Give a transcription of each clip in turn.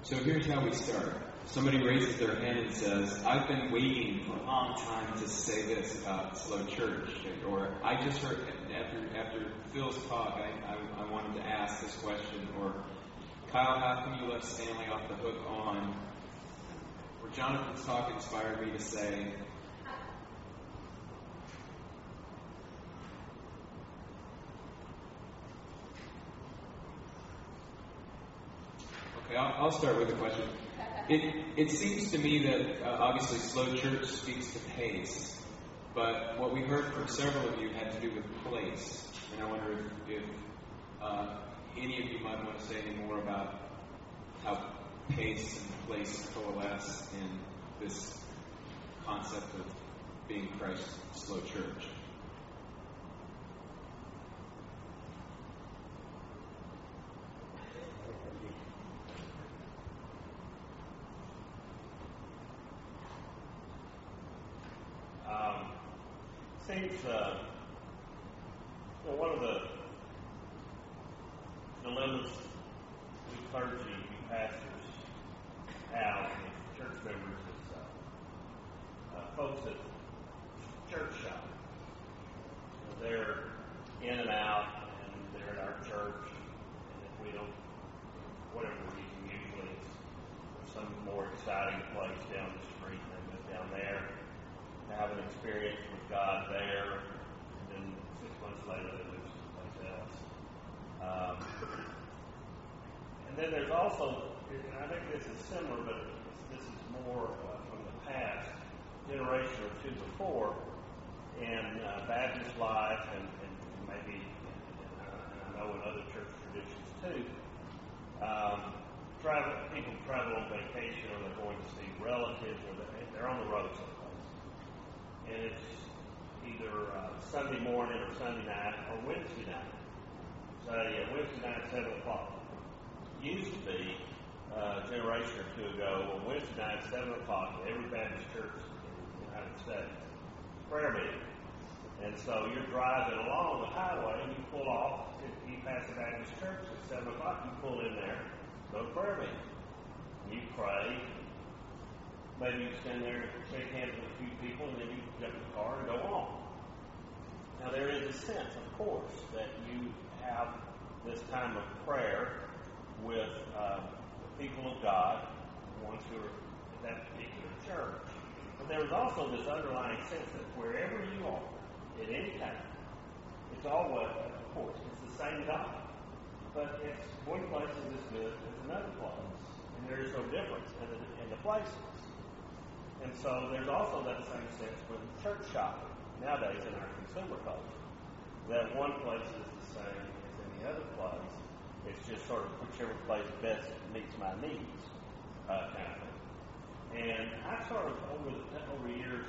So here's how we start. Somebody raises their hand and says, I've been waiting for a long time to say this about Slow Church. Or I just heard, after Phil's talk, I wanted to ask this question. Or, Kyle, how come you left Stanley off the hook on? Or Jonathan's talk inspired me to say, okay, I'll start with a question. It seems to me that obviously Slow Church speaks to pace, but what we heard from several of you had to do with place. And I wonder if any of you might want to say any more about how pace and place coalesce in this concept of being Christ's slow church. Seems one of the dilemmas we clergy, we pastors have with church members is folks at church shop. They're in and out, and they're at our church, and if we don't, for whatever reason, usually it's some more exciting place down the street, and they go down there to have an experience with God there, and then 6 months later they move someplace else. And then there's also, and I think this is similar, but this is more from the past, generation or two before, in Baptist life, and maybe, and I know in other church traditions too, people travel on vacation, or they're going to see relatives, or they're on the road someplace. And it's either Sunday morning or Sunday night or Wednesday night. Say Wednesday night at 7 o'clock. Used to be a generation or two ago, on Wednesday night at 7 o'clock, every Baptist church in the United States, prayer meeting. And so you're driving along the highway, and you pull off, you pass the Baptist church at 7 o'clock, you pull in there, go to prayer meeting. And you pray. Maybe you stand there and shake hands with a few people, and then you jump in the car and go on. Now, there is a sense, of course, that you have this time of prayer with the people of God, the ones who are at that particular church. But there is also this underlying sense that wherever you are, at any time, it's always, of course, it's the same God. But it's one place is as good as another place. And there is no difference in the places. And so there's also that same sense with church shopping nowadays in our consumer culture, that one place is the same as any other place. It's just sort of whichever place best meets my needs, kind of thing. And I've sort of over years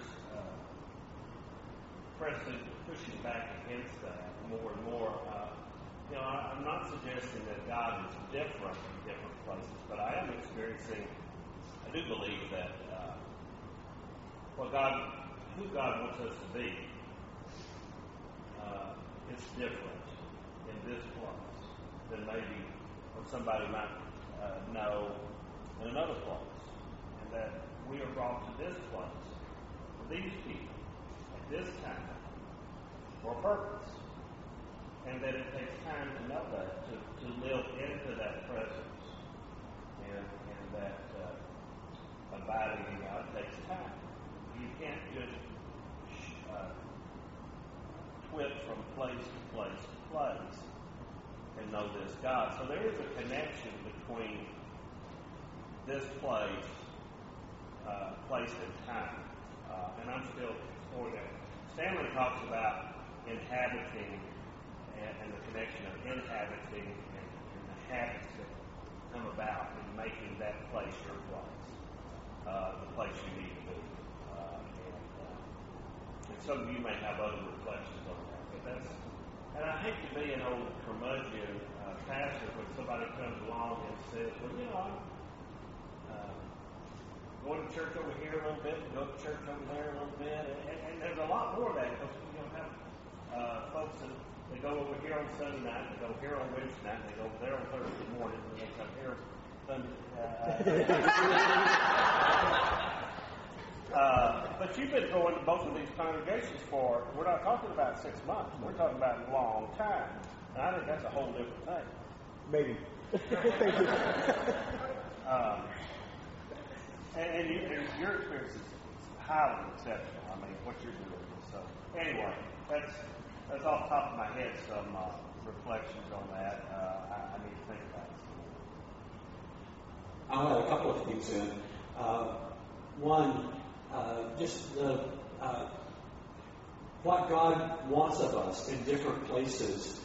pushing back against that more and more. I'm not suggesting that God is different in different places, but I am experiencing. I do believe that. Who God wants us to be, it's different in this place than maybe what somebody might know in another place. And that we are brought to this place for these people at this time for a purpose. And that it takes time to know that, to live into that presence. And that abiding in God takes time. You can't just twit from place to place to place and know this God. So there is a connection between this place and time. And I'm still exploring that. Stanley talks about inhabiting and the connection of inhabiting and the habits that come about in making that place your place, the place you need to be. And some of you may have other reflections on that, but and I hate to be an old curmudgeon pastor when somebody comes along and says, well, I'm going to church over here a little bit, go to church over there a little bit, and there's a lot more of that, because you have folks that they go over here on Sunday night, they go here on Wednesday night, they go over there on Thursday morning, and they come here. But you've been going to both of these congregations for, we're not talking about 6 months, we're talking about a long time. And I think that's a whole different thing. Maybe. Thank you. And your experience is highly exceptional. I mean, what you're doing. So, anyway, that's off the top of my head, some reflections on that. I need to think about it. I'll add a couple of things in. One, just what God wants of us in different places.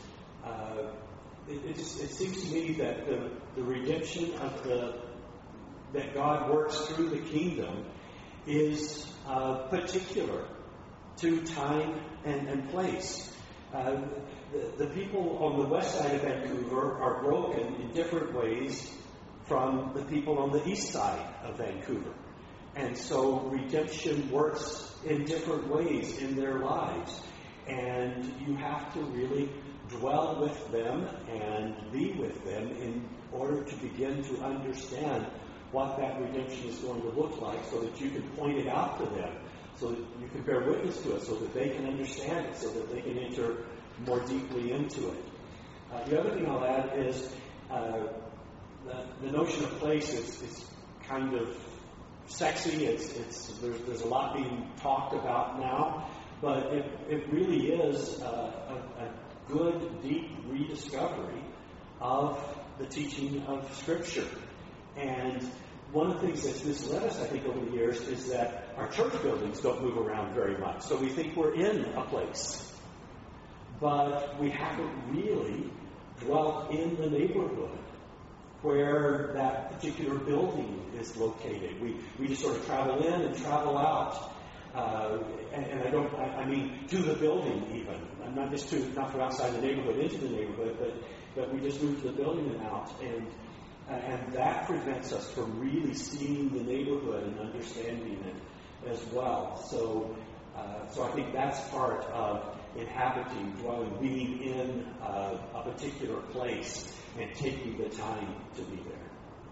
It seems to me that the redemption of that God works through the kingdom is particular to time and place. The people on the west side of Vancouver are broken in different ways from the people on the east side of Vancouver. And so redemption works in different ways in their lives. And you have to really dwell with them and be with them in order to begin to understand what that redemption is going to look like, so that you can point it out to them, so that you can bear witness to it, so that they can understand it, so that they can enter more deeply into it. The other thing I'll add is the notion of place is kind of sexy. There's a lot being talked about now, but it really is a good, deep rediscovery of the teaching of Scripture. And one of the things that's misled us, I think, over the years is that our church buildings don't move around very much. So we think we're in a place. But we haven't really dwelt in the neighborhood where that particular building is located. We just sort of travel in and travel out. And I mean to the building even. Not from outside the neighborhood into the neighborhood, but we just move to the building and out. And that prevents us from really seeing the neighborhood and understanding it as well. So I think that's part of inhabiting, dwelling, being in a particular place and taking the time to be there.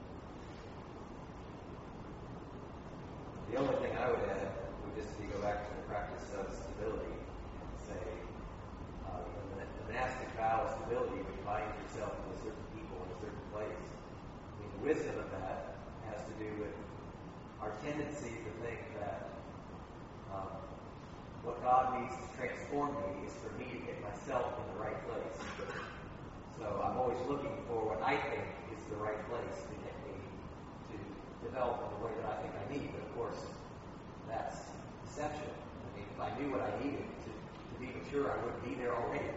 The only thing I would add would just be go back to the practice of stability and say, the monastic vow of stability, which binds yourself to a certain people in a certain place. I mean, the wisdom of that has to do with our tendency to think that what God needs to transform me is for me to get myself in the right place. So I'm always looking for what I think is the right place to get me to develop in the way that I think I need. But of course, that's deception. I mean, if I knew what I needed to be mature, I would be there already.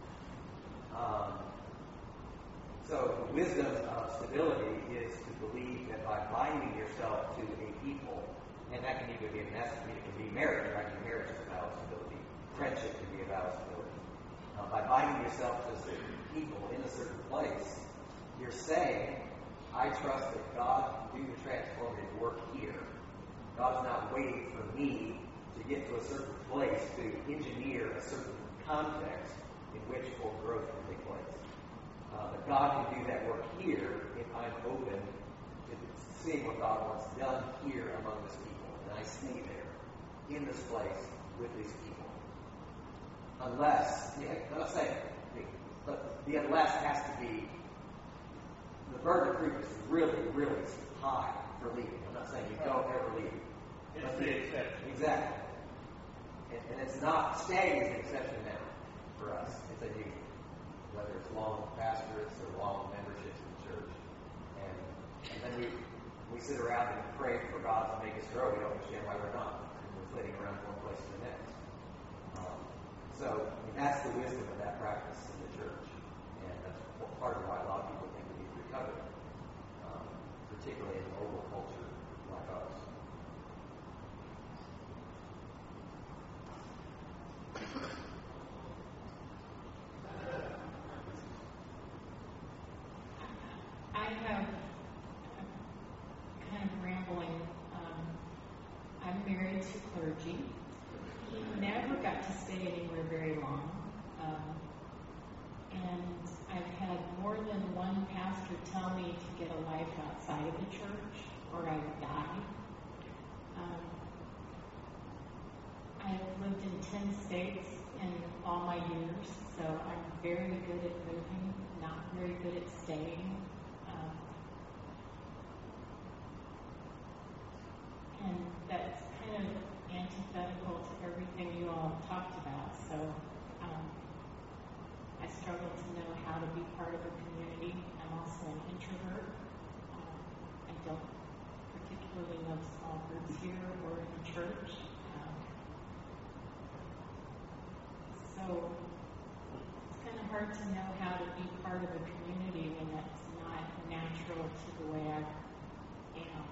So the wisdom of stability is to believe that by binding yourself to a people, and that can either be a monastic, it can be marriage, right? Marriage is a vow of stability. Friendship can be a vow of stability. By binding yourself to certain people in a certain place, you're saying, I trust that God can do the transformative work here. God's not waiting for me to get to a certain place to engineer a certain context in which full growth can take place. But God can do that work here if I'm open to seeing what God wants done here among His people. And I stay there, in this place, with these people. Unless, I'm not saying, but the unless has to be, the burden of proof is really, really high for leaving. I'm not saying you don't ever leave. It's the exception. Exactly. And it's not, staying is an exception now for us. It's unusual. Whether it's long pastorates or long memberships in the church. And then we sit around and pray for God to make us grow. We don't understand why we're not. And we're flitting around from one place to the next. So that's the wisdom of that practice in the church. And that's part of why a lot of people think we need to recover, particularly in a mobile culture like ours. I have kind of rambling. I'm married to clergy. He never got to stay anywhere very long. And I've had more than one pastor tell me to get a life outside or I would die. I've lived in 10 states in all my years, so I'm very good at moving, not very good at staying. And that's kind of antithetical to everything you all have talked about. So I struggle to know how to be part of a community. I'm also an introvert. I don't particularly love small groups here or in the church. So it's kind of hard to know how to be part of a community when that's not natural to the way I am.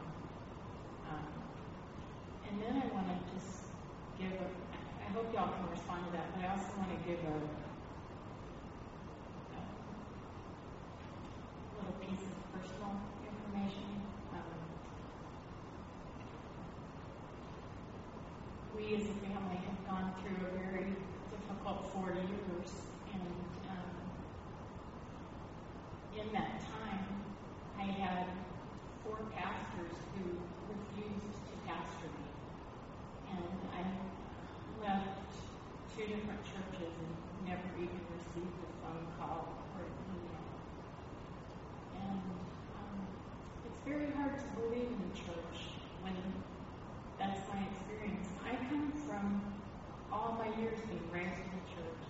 And then I want to just give I hope y'all can respond to that, but I also want to give a little piece of personal information. We as a family have gone through a very difficult 4 years, and in that time, I had 4 pastors who refused to pastor me, and I left 2 different churches and never even received a phone call or an email. And it's very hard to believe in the church when that's my experience. I come from all my years being raised in the church.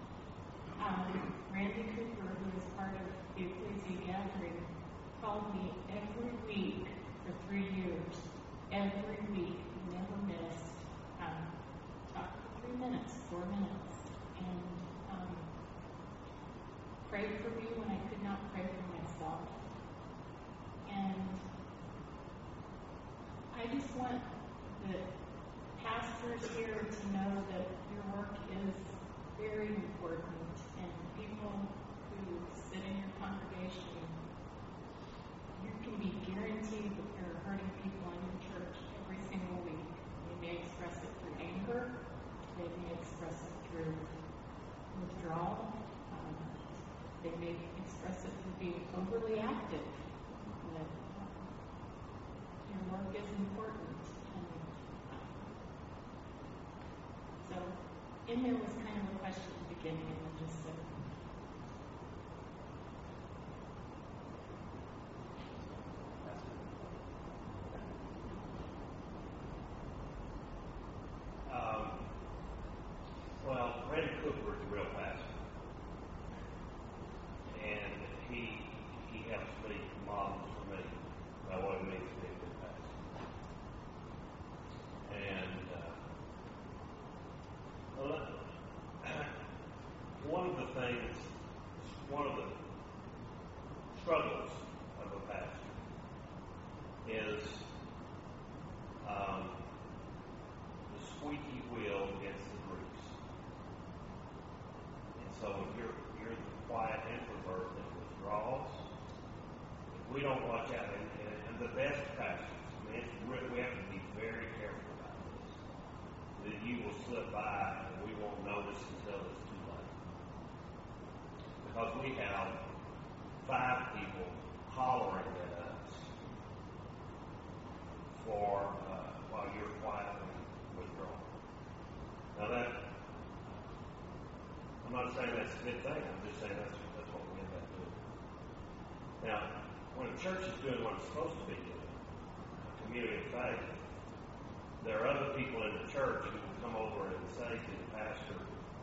Randy Cooper, who is part of the Ecclesia Gathering, called me every week for 3 years. Every week, never missed. Talked for 3 minutes, 4 minutes, and prayed for me when I could not pray for myself. And I just want the pastors here to know that your work is very important, and people who sit in your congregation, you can be guaranteed that there are hurting people in your church every single week. They may express it through anger, they may express it through withdrawal, they may express it through being overly active. That your work is important. So, in there was kind of a question at the beginning, and then just said, well, Randy Cooper is a real pastor, and he helps me models for me about what it means to be a good pastor. And one of the struggles of a pastor is the squeaky wheel against the grease. And so if you're the quiet introvert that withdraws, if we don't watch out, and the best pastors, I mean, we have to be very careful about this, that you will slip by and we won't notice until it's too late. Because we have 5 people hollering at us for while you're quietly withdrawing. Now I'm not saying that's a good thing. I'm just saying that's what we end up doing. Now, when a church is doing what it's supposed to be doing, a community of faith, there are other people in the church who will come over and say to the pastor,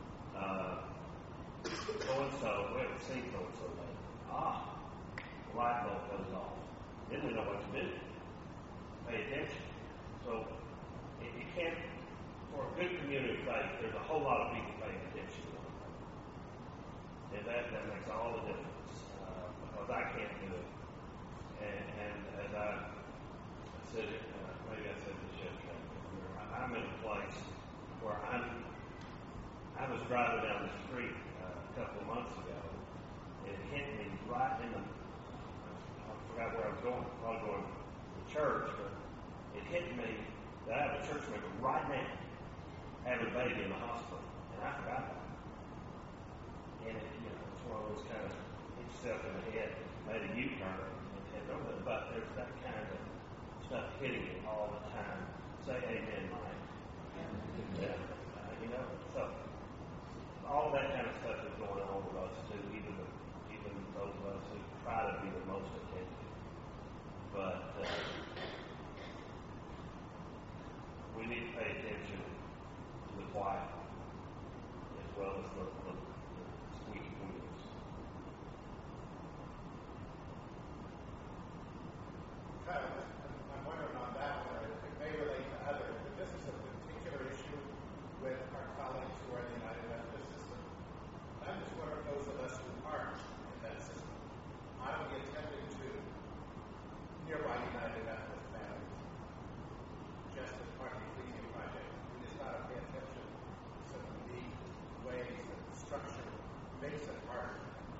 so-and-so, we haven't seen so-and-so lately. The light bulb goes off. Then we know what to do. Pay attention. So, it can't, for a good community of faith, there's a whole lot of people paying attention to one another. And that makes all the difference. Because I can't do it. And as I said it, maybe I said this yesterday, I'm in a place where I was driving down the street a couple of months ago, and it hit me right in the, I forgot where I was going, probably going to church, but it hit me that I have a church member right now having a baby in the hospital, and I forgot about it. And it's one of those kind of hit yourself in the head, made a U-turn, and but there's that kind of stuff hitting it all the time. Say amen, Mike. Yeah. You know, so all that kind of stuff is going on with us too, even those of us who try to be the most attentive. But we need to pay attention to the quiet as well as the squeaky wheels. I'm wondering on that one, or it may relate to others, but this is a particular issue with our colleagues who are in the United Methodist system. I'm just wondering those of us who aren't in that system. I will be attending to nearby United Methodist families just as part of the Ecclesia Project. We just got to pay attention to some unique ways that the structure makes it harder.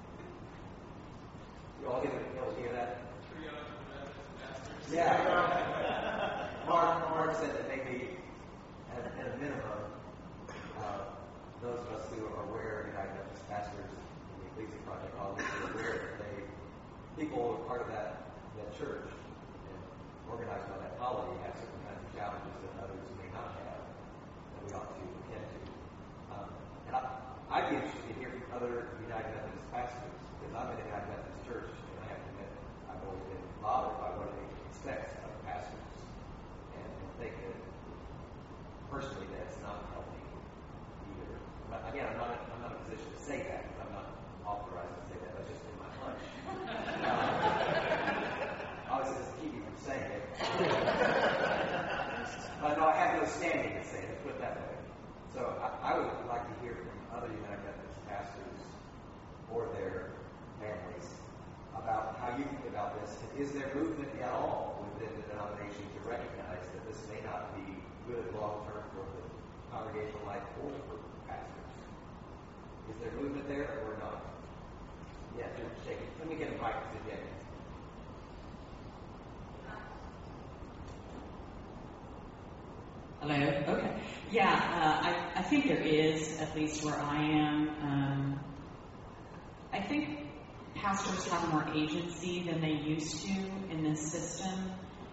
You all hear that? Yeah. Mark said that maybe at a minimum, those of us who are aware of United Methodist pastors in the Ecclesia Project obviously are aware that people who are part of that church and organized by that polity have certain kinds of challenges that others may not have that we ought to attend to. And I'd be interested to hear from other United Methodist pastors because I'm in a United Methodist church and I have to admit I've always been bothered by what it expects of pastors and think that personally that's not healthy either. But again, I'm not in a position to say that because I'm not authorized to say that. That's just in my hunch. Obviously, it doesn't keep me from saying it. But no, I have no standing to say it. Let's put it that way. So I would like to hear from other United Methodist pastors or their families about how you think about this. And is there movement at all within the denomination to recognize that this may not be good long term for the congregational life or for pastors? Is there movement there or not? Yeah, you're shaking. Let me get a mic to Jenny. Hello? Okay. Yeah, I think there is, at least where I am. I think pastors have more agency than they used to in this system.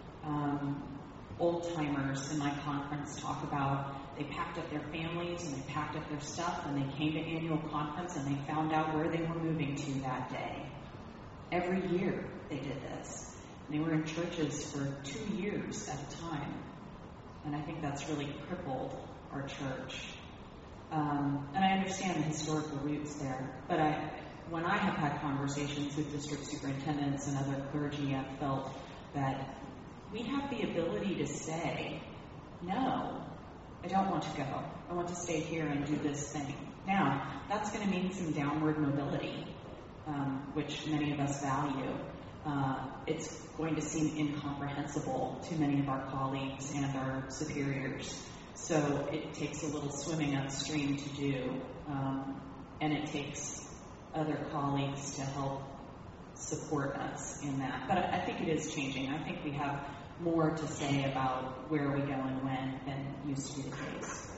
Old-timers in my conference talk about they packed up their families and they packed up their stuff and they came to annual conference and they found out where they were moving to that day. Every year they did this. And they were in churches for 2 years at a time. And I think that's really crippled our church. And I understand the historical roots there. But when I have had conversations with district superintendents and other clergy, I've felt that we have the ability to say, no, I don't want to go. I want to stay here and do this thing. Now, that's going to mean some downward mobility, which many of us value. It's going to seem incomprehensible to many of our colleagues and our superiors. So it takes a little swimming upstream to do, and it takes other colleagues to help support us in that. But I think it is changing. I think we have more to say about where we go and when than used to be the case.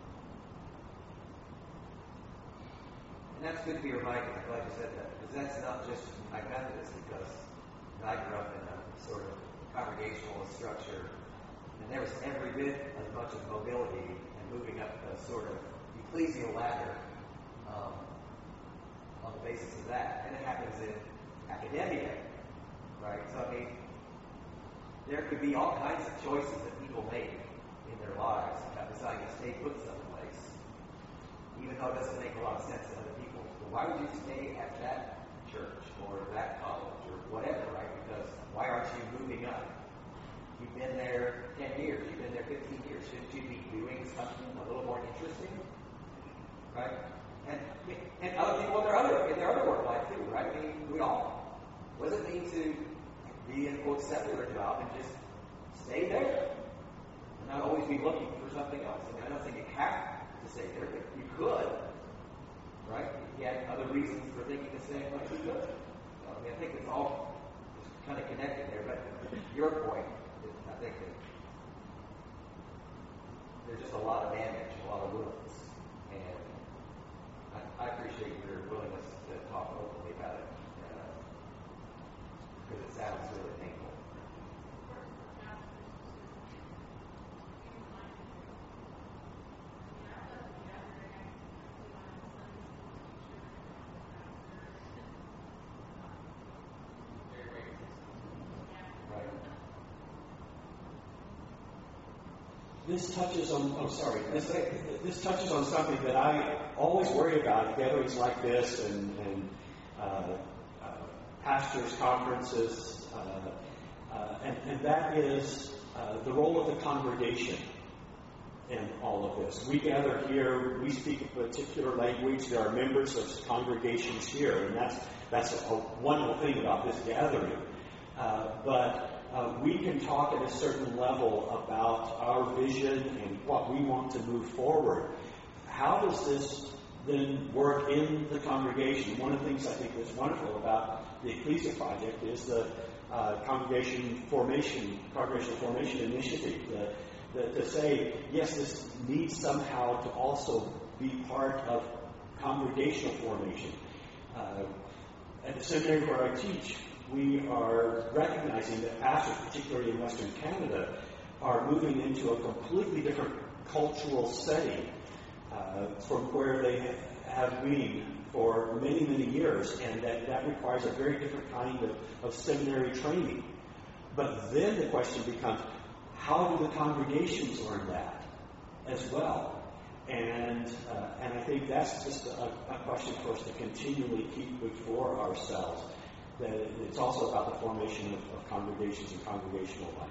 And that's good to be reminded. I'm glad you said that. Because that's not just United Methodist, because I grew up in a sort of congregational structure, and there was every bit as much of mobility and moving up a sort of ecclesial ladder on the basis of that. And it happens in academia, right? So, I mean, there could be all kinds of choices that people make in their lives about deciding to stay put someplace, even though it doesn't make a lot of sense to other people. Well, why would you stay at that church or that college or whatever, right? Because why aren't you moving up? You've been there 10 years. You've been there 15 years. Shouldn't you be doing something a little more interesting? Right? And other people in their other work life too, right? I mean, we all. What does it mean to be in a quote secular job and just stay there? And not always be looking for something else. I mean, I don't think you have to stay there, but you could. Right? If you had other reasons for thinking the same way, you could. I mean, I think it's all just kind of connected there. But your point, I think that there's just a lot of damage, a lot of wounds. And I appreciate your willingness to talk openly about it because it sounds really painful. this touches on. This touches on something that I always worry about at gatherings like this and pastors' conferences, and that is the role of the congregation in all of this. We gather here, we speak a particular language. There are members of congregations here, and that's a wonderful thing about this gathering. But we can talk at a certain level about our vision and what we want to move forward. How does this then work in the congregation? One of the things I think that's wonderful about the Ecclesia Project is the congregational formation initiative. To say, yes, this needs somehow to also be part of congregational formation. At the seminary where I teach, we are recognizing that pastors, particularly in Western Canada, are moving into a completely different cultural setting from where they have been for many, many years, and that requires a very different kind of seminary training. But then the question becomes, how do the congregations learn that as well? And I think that's just a question for us to continually keep before ourselves, that it's also about the formation of congregations and congregational life.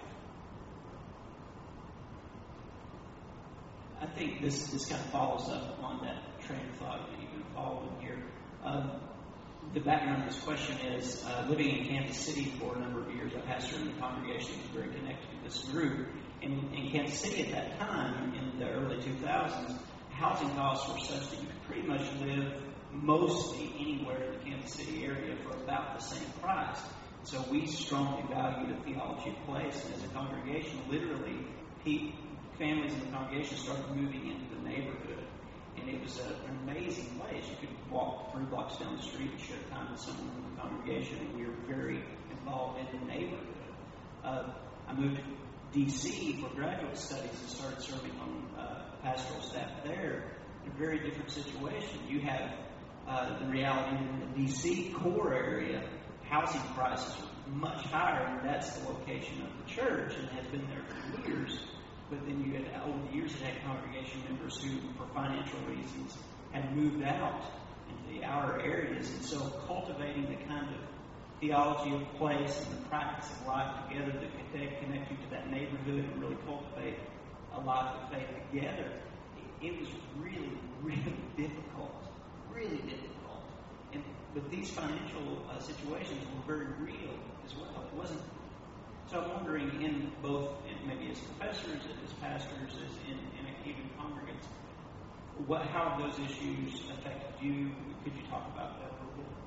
I think this kind of follows up on that train of thought that you've been following here. The background of this question is, living in Kansas City for a number of years, I pastored in a congregation that was very connected to this group. And in Kansas City at that time, in the early 2000s, housing costs were such that you could pretty much live mostly anywhere in the Kansas City area for about the same price. So we strongly value the theology of place. And as a congregation, literally, families in the congregation started moving into the neighborhood. And it was an amazing place. You could walk 3 blocks down the street and share time with someone from the congregation, and we were very involved in the neighborhood. I moved to D.C. for graduate studies and started serving on pastoral staff there in a very different situation. You have the reality in the D.C. core area, housing prices are much higher, and that's the location of the church and has been there for years. But then you had, over the years, had congregation members who, for financial reasons, had moved out into the outer areas. And so cultivating the kind of theology of place and the practice of life together that could connect you to that neighborhood and really cultivate a life of faith together, it was really, really difficult. Really difficult. But these financial situations were very real as well. It wasn't. So I'm wondering, in both, maybe as professors, as pastors, as in even congregants, how have those issues affected you? Could you talk about that a little bit?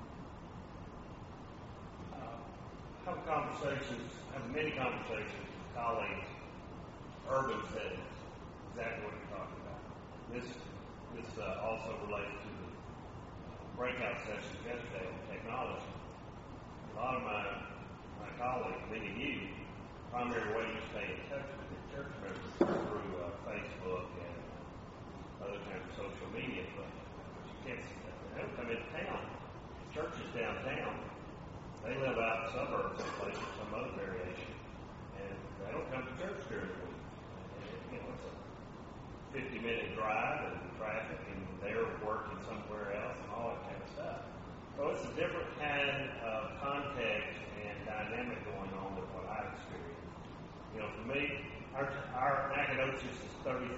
Have many conversations with colleagues, urban settings, exactly what you're talking about. This also relates to the breakout session yesterday on technology. A lot of my colleagues, many of you, primary way you stay in touch with your church members through Facebook and other kinds of social media. But you can't, they don't come into town. Church is downtown. They live out in the suburbs, someplace or some other variation, and they don't come to church during the week. And, it's a 50-minute drive and traffic, and they're working somewhere else and all that kind of stuff. So it's a different kind of context and dynamic going on than what I experienced. For me, our Nacogdoches is 30,000.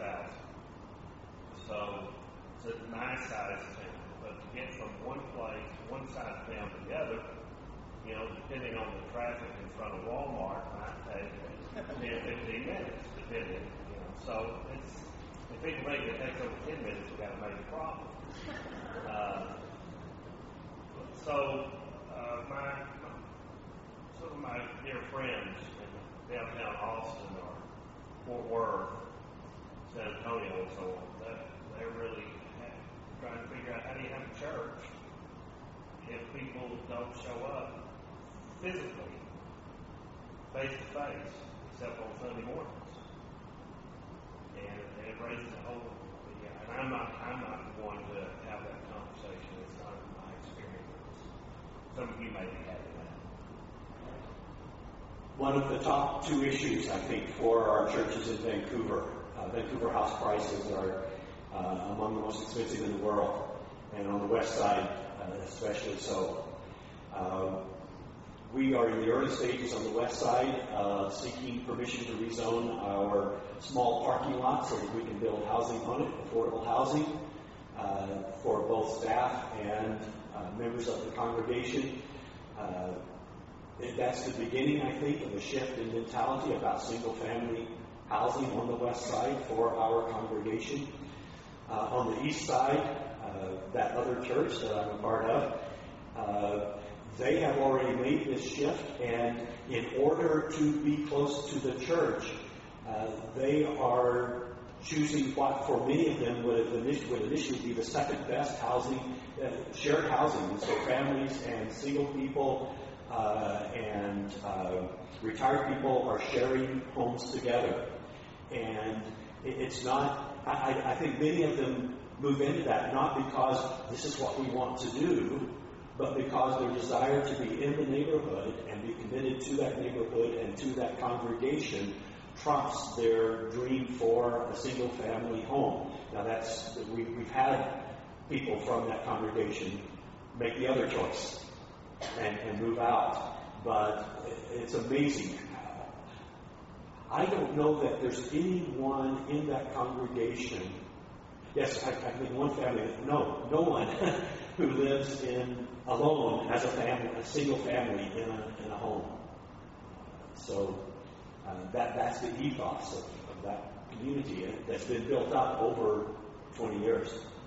So it's a nice sized town. But to get from one place, one side of town to the other, depending on the traffic in front of Walmart, might take 10, 15 minutes, depending. So if people think it takes over 10 minutes, we've got a major problem. Some of my dear friends in downtown Austin or Fort Worth, San Antonio, and so on, they're really trying to figure out how do you have a church if people don't show up physically, face to face, except on Sunday mornings. And it raises a whole, and I'm not the one to have that conversation. It's not my experience. Some of you may be having that. One of the top 2 issues, I think, for our churches in Vancouver Vancouver house prices are among the most expensive in the world, and on the west side especially so. We are in the early stages on the west side seeking permission to rezone our small parking lot so that we can build housing on it, affordable housing, for both staff and members of the congregation. That's the beginning, I think, of a shift in mentality about single-family housing on the west side for our congregation. On the east side, that other church that I'm a part of, they have already made this shift, and in order to be close to the church, they are choosing what for many of them would initially be the second best housing, shared housing. So families and single people and retired people are sharing homes together. And it's not, I think many of them move into that not because this is what we want to do, but because their desire to be in the neighborhood and be committed to that neighborhood and to that congregation trumps their dream for a single family home. Now we've had people from that congregation make the other choice and move out, but it's amazing. I don't know that there's anyone in that congregation. Yes, I think one family. No one who lives alone as a family, a single family in a home. So that's the ethos of that community that's been built up over 20 years.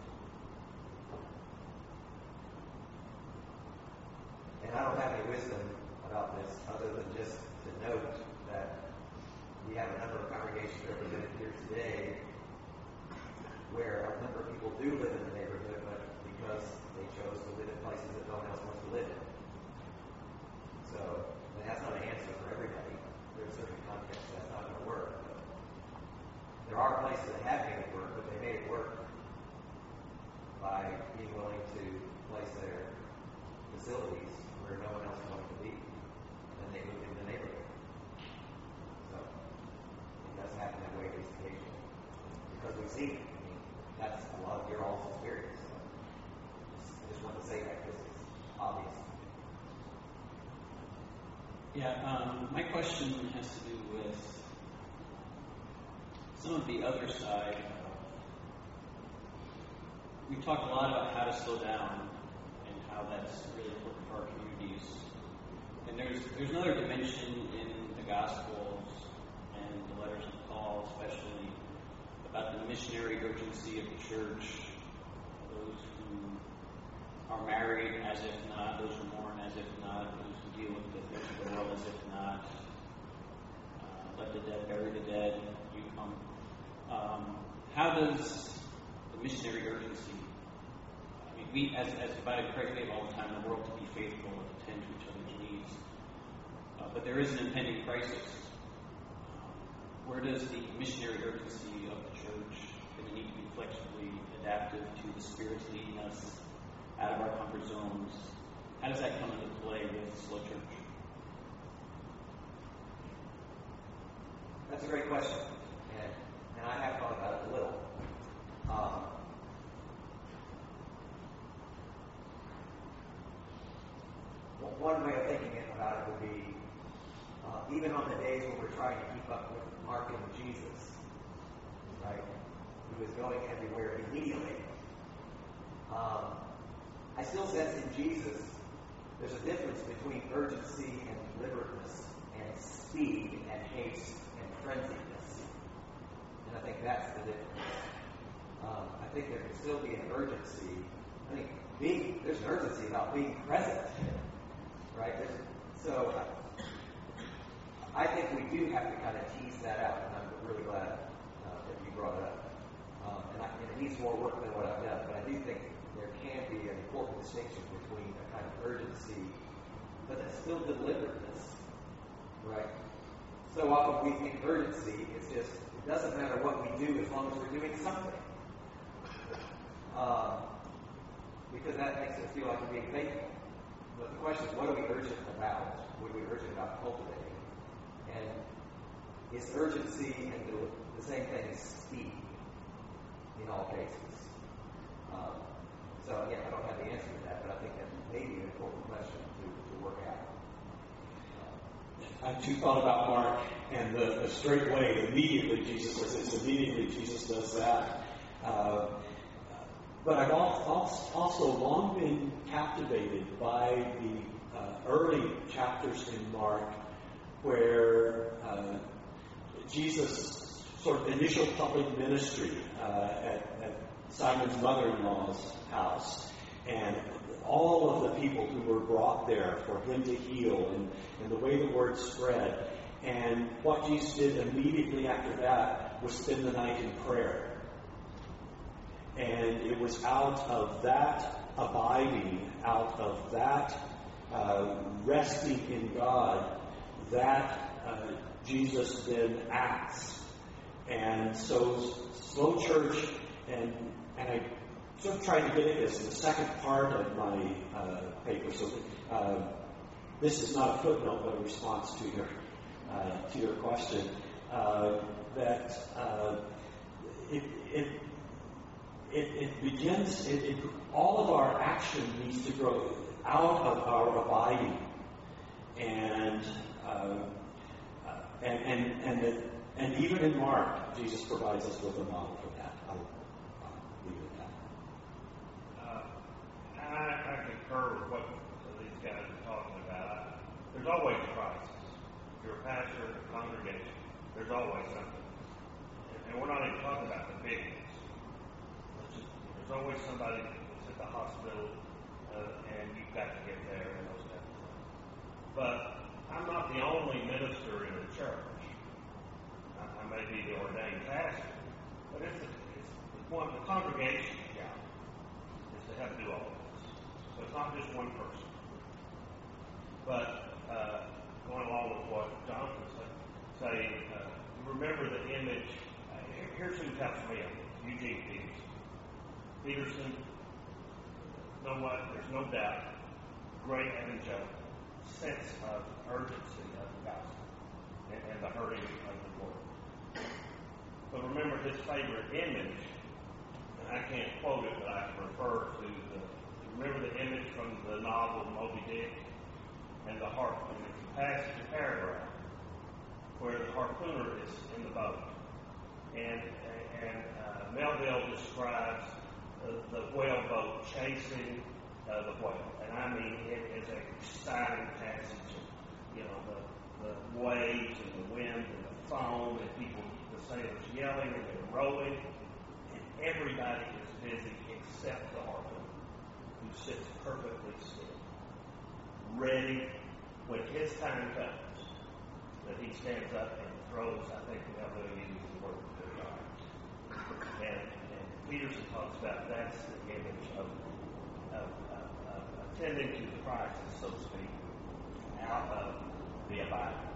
And I don't have any wisdom about this other than just to note that we have a number of congregations represented here today where a number of people do live in the neighborhood, but because they chose to live in places that no one else wants to live in. So, that's not an answer for everybody. There are certain contexts that's not going to work. But there are places that have made it work, but they made it work by being willing to place their facilities where no one else wanted to be, and they moved into the neighborhood. So, it does happen that way at least occasionally. Because we've seen it. That's a lot of your all's experience. So I just want to say that because it's obvious. Yeah, my question has to do with some of the other side. We talk a lot about how to slow down and how that's really important for our communities. And there's another dimension in the Gospels and the letters of Paul, especially, about the missionary urgency of the church, those who are married as if not, those who mourn as if not, those who deal with the things of the world as if not, let the dead bury the dead, you come. How does the missionary urgency, I mean, we as Divided Christ, we have all the time in the world to be faithful and to tend to each other's needs, but there is an impending crisis. Where does the missionary urgency of the church going to need to be flexibly adaptive to the Spirit's leading us out of our comfort zones? How does that come into play with Slow Church? That's a great question, and I have thought about it a little. One way of thinking about it would be even on the days when we're trying to keep up with Mark and Jesus, right, who is going everywhere immediately, I still sense in Jesus there's a difference between urgency and deliberateness and speed and haste and frenziedness. And I think that's the difference. I think there can still be an urgency. I think there's an urgency about being present, right? So I think we do have to kind of tease that out, and I'm really glad that you brought it up. And it needs more work than what I've done, but I do think there can be an important distinction between a kind of urgency, but that's still deliberateness, right? So often we think urgency is just, it doesn't matter what we do as long as we're doing something. Because that makes us feel like we're being faithful. But the question is, what are we urgent about? What are we urgent about cultivating? And It's urgency and the same thing as speed in all cases. So again, I don't have the answer to that, but I think that may be an important question to work out. I too thought about Mark and the straight way. Immediately Jesus does this. Immediately Jesus does that. But I've also long been captivated by the early chapters in Mark where Jesus' sort of initial public ministry at Simon's mother-in-law's house, and all of the people who were brought there for him to heal, and the way the word spread. And what Jesus did immediately after that was spend the night in prayer. And it was out of that abiding, out of that resting in God, that Jesus then acts. And so slow church, and I sort of tried to get at this in the second part of my paper. So this is not a footnote, but a response to your question. That it begins. All of our action needs to grow out of our abiding, and even in Mark, Jesus provides us with a model for that. I'll leave it at that. I concur with what these guys are talking about. There's always a crisis. If you're a pastor in a congregation, there's always something. And we're not even talking about the big ones. There's always somebody that's at the hospital, and you've got to get there and those kind of things. But I'm not the only minister in the church. I may be the ordained pastor, but it's one of the congregation's job is to have to do all of this. So it's not just one person. But going along with what Jonathan said, remember the image. Here's who helps me on this: Eugene Peterson. Peterson, know what? There's no doubt, great evangelical sense of urgency of the gospel and the hurting of the Lord. But remember his favorite image, and I can't quote it, but I can refer to remember the image from the novel Moby Dick and the harpoon. It's a passage, a paragraph, where the harpooner is in the boat. And Melville describes the whale boat chasing the whale. And I mean, it is an exciting passage. The waves and the wind and the foam and people, the sailors yelling and they're rowing. And everybody is busy except the harpooner, who sits perfectly still, ready when his time comes, that he stands up and throws, I think Melville uses the word goodbye. And Peterson talks about that's the image of attending to the crisis, so to speak, out of the abiding.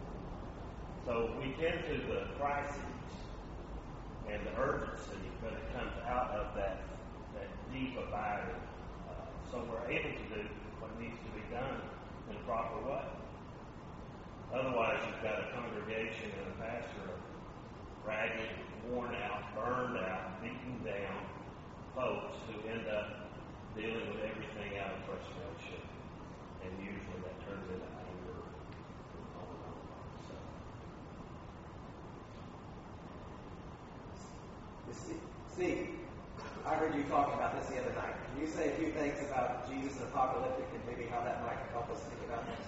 So we tend to the crises and the urgency, but it comes out of that deep abiding. So we're able to do what needs to be done in a proper way. Otherwise, you've got a congregation and a pastor of ragged, worn out, burned out, beaten down folks who end up dealing with everything out of frustration. And usually that turns into anger and on and on. Steve, I heard you talking about this the other night. Can you say a few things about Jesus and apocalyptic and maybe how that might help us think about this?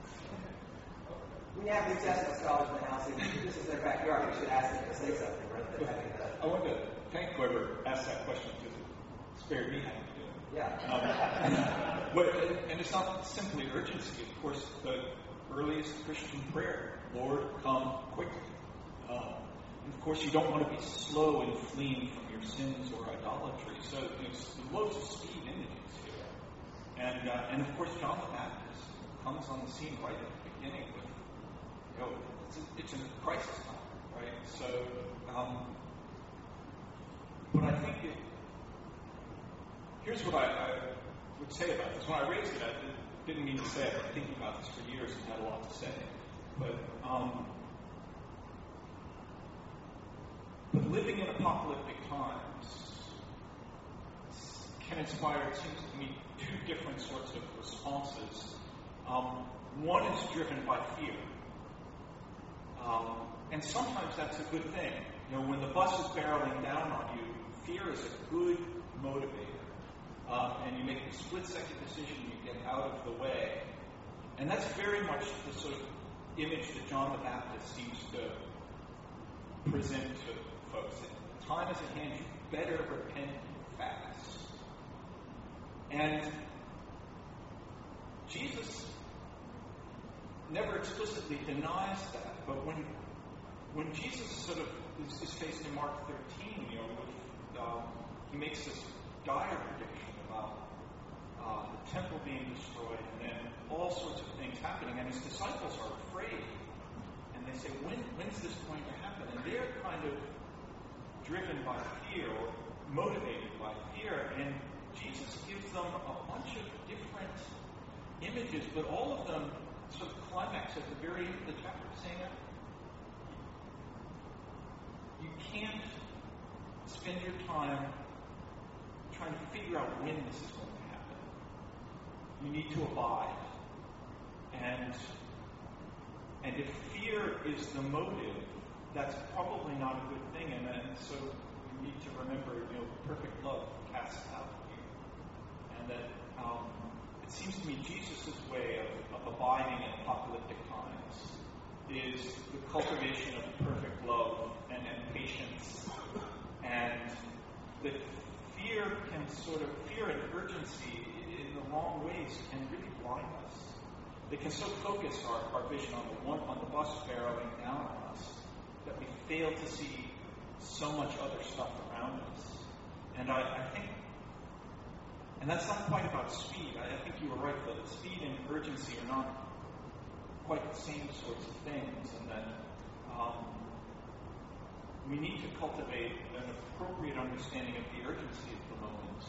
We have New Testament scholars in the house, and this is their backyard. We should ask them to say something rather than having to. I want to thank whoever asked that question because it spared me having to do it. Yeah. And it's not simply urgency. Of course, the earliest Christian prayer, Lord, come quickly. And of course, you don't want to be slow in fleeing from your sins or idolatry. So there's loads of speed images here. And of course, John the Baptist comes on the scene right at the beginning with, it's a crisis time, right? So, but I think here's what I would say about this. When I raised it, I didn't mean to say it. I've been thinking about this for years and had a lot to say. But apocalyptic times can inspire, it seems to me, two different sorts of responses. One is driven by fear. And sometimes that's a good thing. You know, when the bus is barreling down on you, fear is a good motivator. And you make a split-second decision, you get out of the way. And that's very much the sort of image that John the Baptist seems to present to folks. Time is at hand, you better repent fast. And Jesus never explicitly denies that, but when Jesus sort of is faced in Mark 13, you know, with, he makes this dire prediction about the temple being destroyed and then all sorts of things happening, and his disciples are afraid. And they say, when's this going to happen? And they're kind of driven by fear or motivated by fear. And Jesus gives them a bunch of different images, but all of them sort of climax at the very end of the chapter, saying that you can't spend your time trying to figure out when this is going to happen. You need to abide. And if fear is the motive, that's probably not a good thing. And so you need to remember, you know, perfect love casts out fear. And that it seems to me Jesus' way of abiding in apocalyptic times is the cultivation of perfect love and patience. And that fear and urgency in the wrong ways can really blind us. They can so focus our vision on the bus barreling down on us that we fail to see so much other stuff around us. And I think, and that's not quite about speed. I think you were right that speed and urgency are not quite the same sorts of things, and that we need to cultivate an appropriate understanding of the urgency of the moment.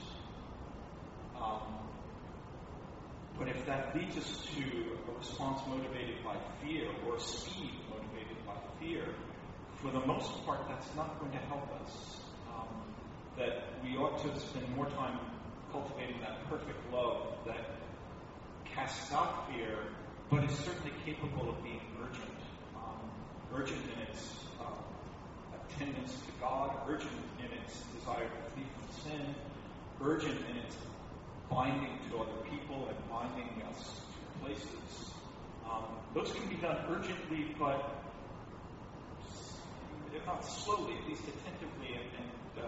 But if that leads us to a response motivated by fear or speed motivated by fear, for the most part, that's not going to help us. That we ought to spend more time cultivating that perfect love that casts out fear, but is certainly capable of being urgent. Urgent in its attendance to God, urgent in its desire to flee from sin, urgent in its binding to other people and binding us to places. Those can be done urgently, but if not slowly, at least attentively and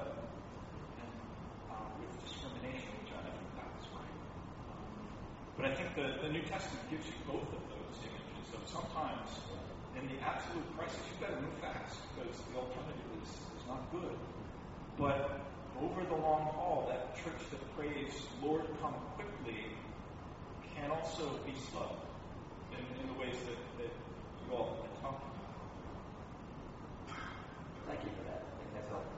with discrimination, which I think that's right. But I think the New Testament gives you both of those images of sometimes in the absolute crisis, you better move fast because the alternative is not good. But over the long haul, that church that prays, Lord, come quickly, can also be slow in the ways that you all have been talking about. Thank you for that. I think that's helpful.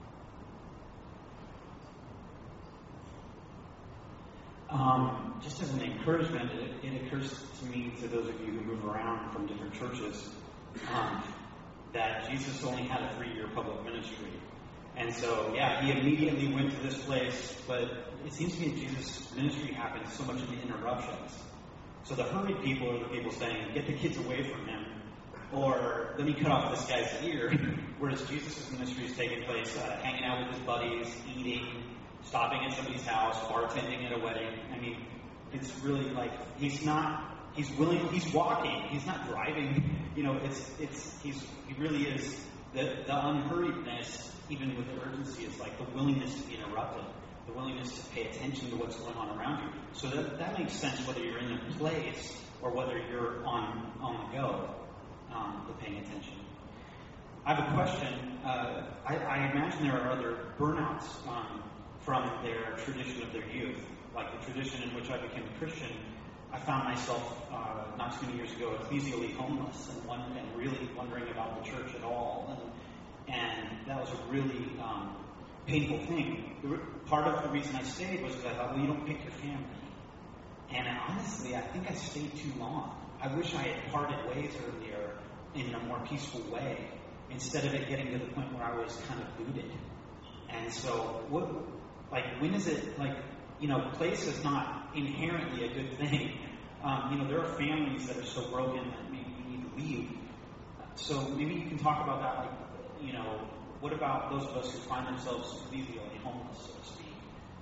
Just as an encouragement, it occurs to me, to those of you who move around from different churches, that Jesus only had a 3-year public ministry. And so, yeah, he immediately went to this place, but it seems to me that Jesus' ministry happened so much in the interruptions. So the hurried people are the people saying, get the kids away from him, or let me cut off this guy's ear, whereas Jesus' ministry is taking place hanging out with his buddies, eating, stopping at somebody's house, bartending at a wedding. I mean, it's really like he's walking, he's not driving. You know, he really is the unhurriedness, even with the urgency, is like the willingness to be interrupted, the willingness to pay attention to what's going on around you. So that makes sense whether you're in a place or whether you're on the go, to paying attention. I have a question. I imagine there are other burnouts from their tradition of their youth, like the tradition in which I became a Christian. I found myself not too many years ago ecclesially homeless and really wondering about the church at all. And that was a really painful thing. Part of the reason I stayed was because I thought, well, you don't pick your family. And honestly, I think I stayed too long. I wish I had parted ways earlier in a more peaceful way. instead of it getting to the point where I was kind of booted. And so, when is it, place is not inherently a good thing. There are families that are so broken that maybe you need to leave. So maybe you can talk about that, what about those of us who find themselves completely homeless, so to speak?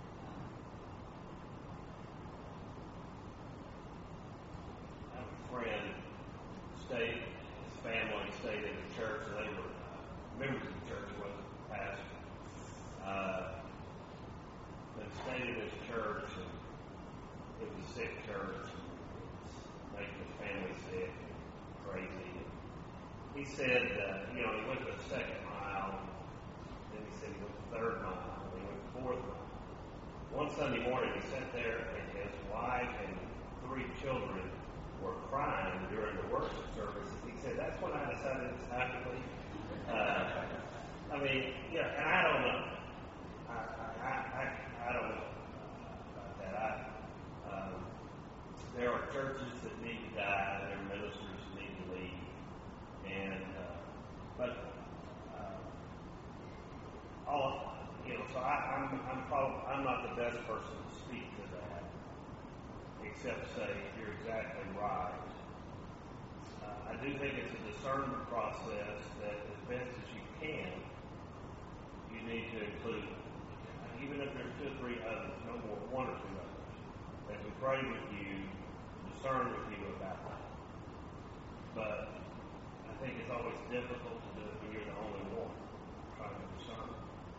I have a friend, his family stayed in the church, and they were members of the church, wasn't pastor. They stayed in this church, and it was a sick church, and it was making his family sick and crazy. He said, he went to the second mile, then he said he went to the third mile, then he went to the fourth mile. One Sunday morning, he sat there, and his wife and 3 children were crying during the worship service. He said, that's when I decided it's time to leave. And I don't know. I don't know about that. There are churches that need to die. There are ministers that need to leave. I'm not the best person to speak to that, except to say you're exactly right. I do think it's a discernment process that, as best as you can, you need to include, even if there's 2 or 3 others, no more 1 or 2 others, that we pray with you, discern with you about that. But I think it's always difficult to do it when you're the only one trying to discern.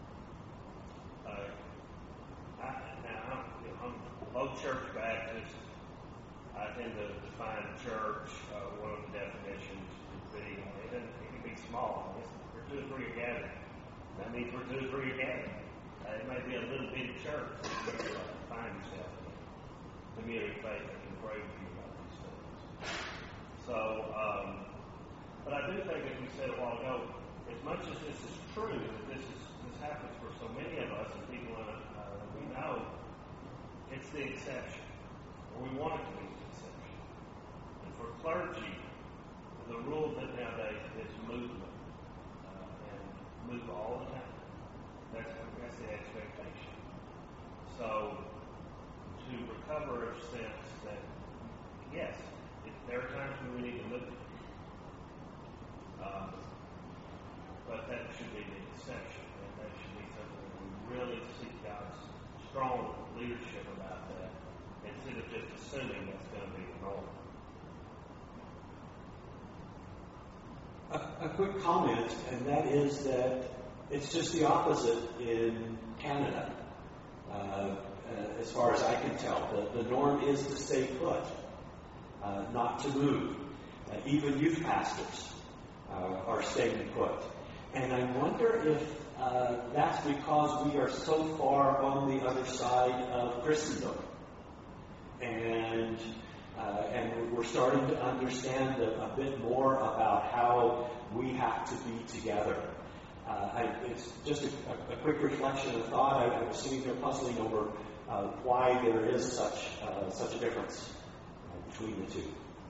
I'm low church Baptist. I tend to define church, one of the definitions could be, it can be small. Where 2 or 3 are gathered. That means where 2 or 3 are gathered. It may be a little bitty church that you find yourself in. Community faith that can pray with you about these things. So, but I do think, as we said a while ago, as much as this is true, that this happens for so many of us and people we know, it's the exception. Or we want it to be the exception. And for clergy, the rule that nowadays is movement. And move all the time. That's the expectation. So, to recover a sense that, yes, there are times when we need to move. But that should be the exception. And that should be something that we really seek God's strong leadership about that, instead of just assuming that's going to be the norm. A quick comment, and that is that it's just the opposite in Canada. As far as I can tell, the norm is to stay put, not to move. Even youth pastors are staying put. And I wonder if that's because we are so far on the other side of Christendom. And we're starting to understand a bit more about how we have to be together. It's just a quick reflection and thought. I was sitting there puzzling over why there is such a difference between the two.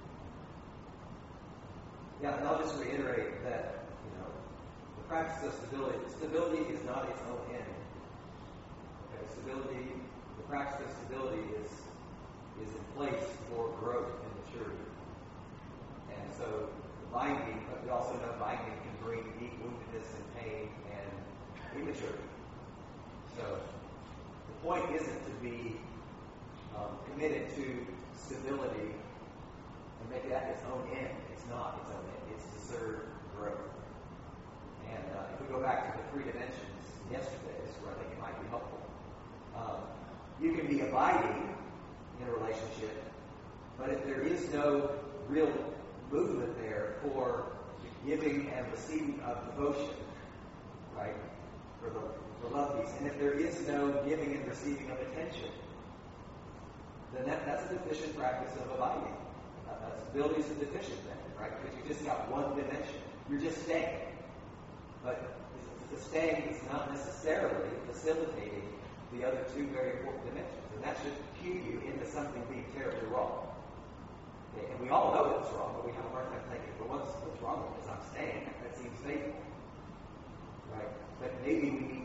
Yeah, and I'll just reiterate that, the practice of stability is not its own end. Okay, the practice of stability is in place for growth and maturity. And so binding, but we also know binding can bring deep woundedness and pain and immaturity. So the point isn't to be committed to stability and make that its own end. It's not its own end. It's to serve growth. And if we go back to the 3 dimensions yesterday, this is where I think it might be helpful. You can be abiding in a relationship, but if there is no real movement there for giving and receiving of devotion, right, for the love piece, and if there is no giving and receiving of attention, then that's a deficient practice of abiding. Stability is a deficient thing, right? Because you just got one dimension. You're just staying. But the staying is not necessarily facilitating the other 2 very important dimensions. And that should cue you into something being terribly wrong. Okay? And we all know it's wrong, but we have a hard time thinking, well, what's wrong with this? I'm staying. That seems faithful.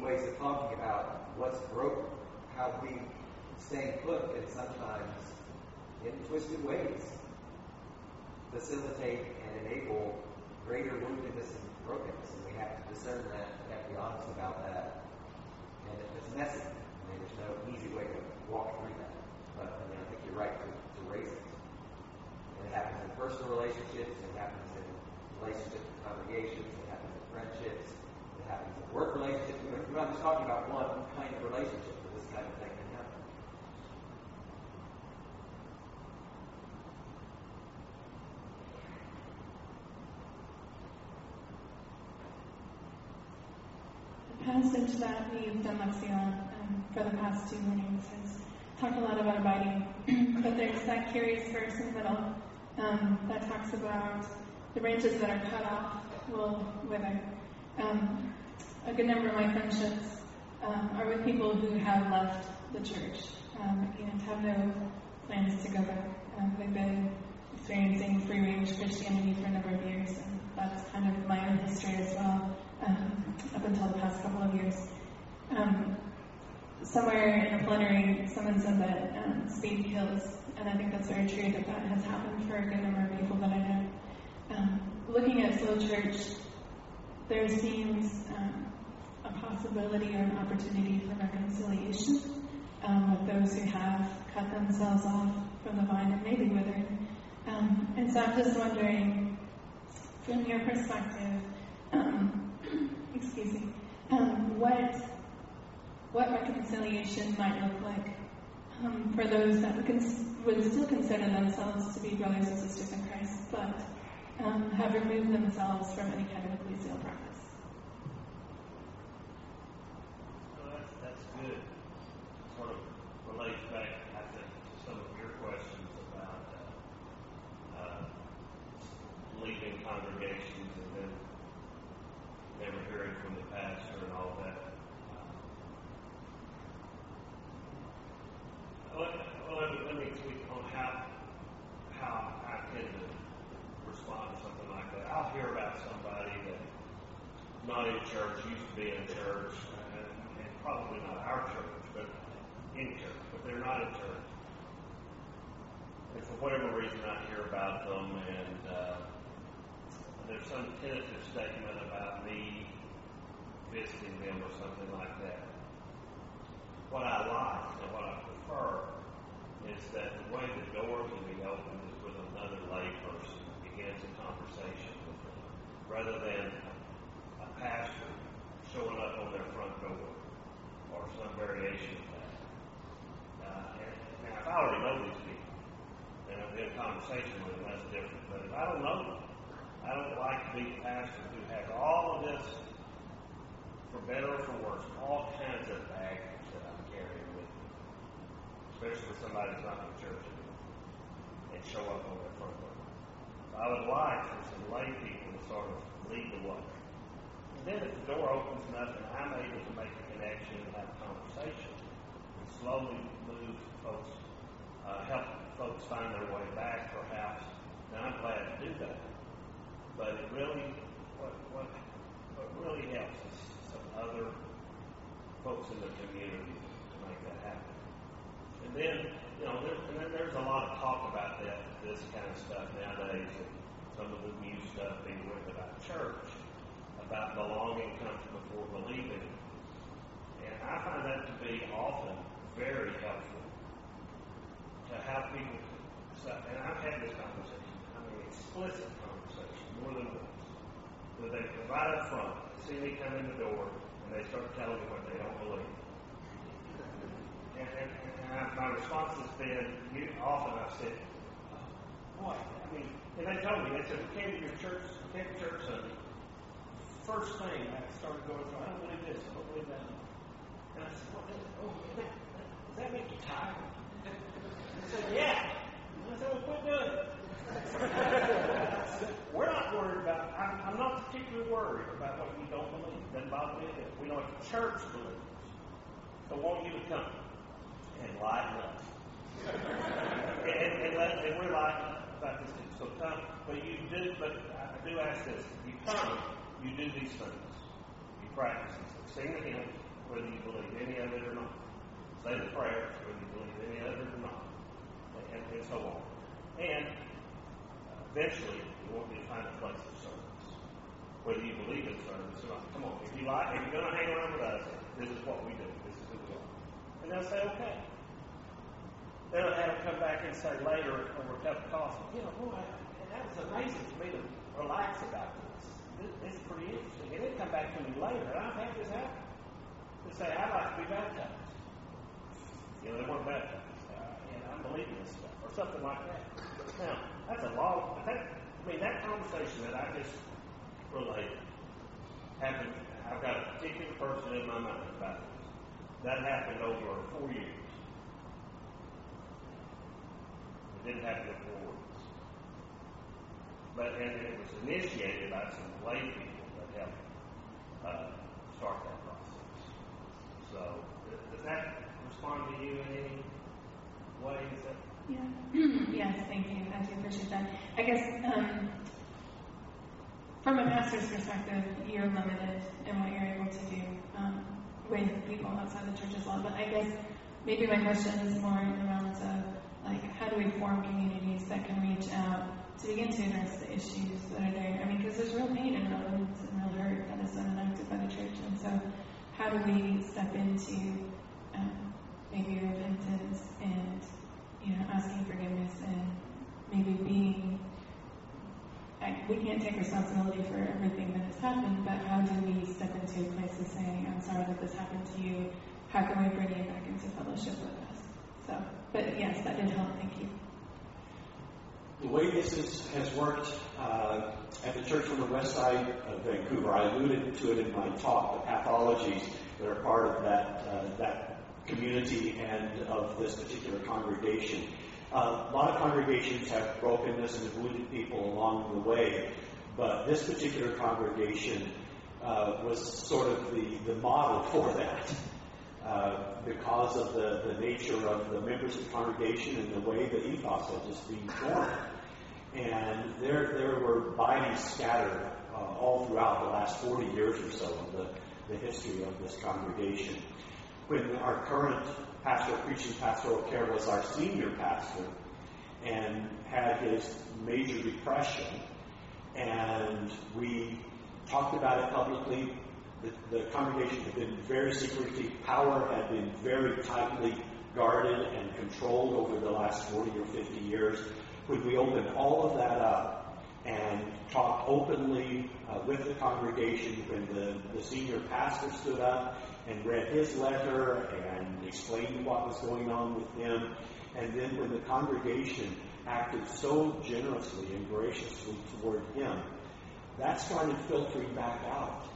ways of talking about what's broke, how we staying put can sometimes, in twisted ways, facilitate and enable greater woundedness and brokenness. And we have to discern that, we have to be honest about that. And it's messy. I mean, there's no easy way to walk through that. But I mean, I think you're right to raise it. And it happens in personal relationships, it happens in relationships with congregations, it happens in friendships, it happens in work relationships. We're not just talking about one kind of relationship, but this kind of thing can happen. The passage that we've done Lexion for the past 2 mornings has talked a lot about abiding, but there's that curious verse in the middle that talks about the branches that are cut off will wither. A good number of my friendships are with people who have left the church and have no plans to go back. They've been experiencing free-range Christianity for a number of years, and that's kind of my own history as well, up until the past couple of years. Somewhere in a plenary, someone said that speed kills, and I think that's very true, that has happened for a good number of people that I know. Looking at Slow Church, there seems a possibility or an opportunity for reconciliation with those who have cut themselves off from the vine and maybe withered. And so I'm just wondering, from your perspective, excuse me, what reconciliation might look like for those that would still consider themselves to be brothers and sisters in Christ, but have removed themselves from any kind of ecclesial practice. Well, that's good. Sort of relates back, I think, to some of your questions about leaving congregations and then never hearing from the pastor and all that. Let me speak on how I tend to respond to something like that. I'll hear about somebody that's not in church, used to be in church, and probably not our church, but in church, but they're not in church. And for whatever reason, I hear about them, and there's some tentative statement about me visiting them or something like that. What I like and what I prefer is that the way the door can be opened is with another lay person who begins a conversation with them, rather than a pastor showing up on their front door or some variation of that. Now, if I already know these people and I'm in conversation with them, that's different. But if I don't know them, I don't like to be the pastor who has all of this, for better or for worse, all kinds of baggage that I'm carrying with me, especially with somebody who's not in church anymore, and show up on their front door. So I would like for some lay people to sort of lead the way. And then if the door opens enough and I'm able to make a connection and have a conversation, and slowly move folks, help folks find their way back perhaps, then I'm glad to do that. But it really, what really helps is some other folks in the community to make that happen. And then, there's a lot of talk about this kind of stuff nowadays, and some of the new stuff being written about church, about belonging comes before believing. And I find that to be often very helpful to have people, and I've had this conversation, explicit conversation, more than once, where they come right up front, see me come in the door, and they start telling me what they don't believe. And my response has been, often I've said, boy, and they told me, they said, we came to church Sunday. First thing I started going through, I don't believe this, I don't believe that. And I said, does that make you tired? They said, yeah. And I said, well, quit doing it. We're not worried about, I'm not particularly worried about what you don't believe. It doesn't bother me a bit. We know what the church believes. So I want you to come and lighten up. and we're lighten up about this too. So come, but I do ask this. You come, you do these things. You practice these things. Sing the hymn, whether you believe any of it or not. Say the prayers, whether you believe any of it or not. And so on. And eventually, you won't be trying to place the service. Whether you believe in service or not. Come on, if you're going to hang around with us, this is what we do. This is who we are. And they'll say, okay. Then I'll have them come back and say later over a cup of coffee, boy, that was amazing for me to relax about this. It's pretty interesting. And then come back to me later, and I've had this happen. They say, I'd like to be baptized. They weren't baptized. And I'm believing this stuff, or something like that. Now, that's a long, that conversation that I just relayed happened. I've got a particular person in my mind about this. That happened over 4 years. It didn't happen in 4 weeks. And it was initiated by some lay people that helped start that process. So, does that respond to you in any way? Yeah. Yes, thank you. I do appreciate that. I guess from a pastor's perspective, you're limited in what you're able to do with people outside the church as well. But I guess maybe my question is more in the realms of how do we form communities that can reach out to begin to address the issues that are there? Because there's real pain and real wounds and real hurt that is then enacted by the church. And so how do we step into maybe repentance and asking forgiveness and maybe being, we can't take responsibility for everything that has happened, but how do we step into a place of saying, I'm sorry that this happened to you, how can we bring you back into fellowship with us? So, but yes, that did help, thank you. The way this has worked at the church on the west side of Vancouver, I alluded to it in my talk, the pathologies that are part of that community and of this particular congregation. A lot of congregations have brokenness and have wounded people along the way, but this particular congregation was sort of the model for that because of the nature of the members of the congregation and the way the ethos had just been torn. And there were bodies scattered all throughout the last 40 years or so of the history of this congregation. When our current pastor preaching pastoral care was our senior pastor and had his major depression, and we talked about it publicly. The congregation had been very secretive. Power had been very tightly guarded and controlled over the last 40 or 50 years. When we opened all of that up and talked openly with the congregation, when the senior pastor stood up and read his letter and explained what was going on with him, and then when the congregation acted so generously and graciously toward him, that started filtering back out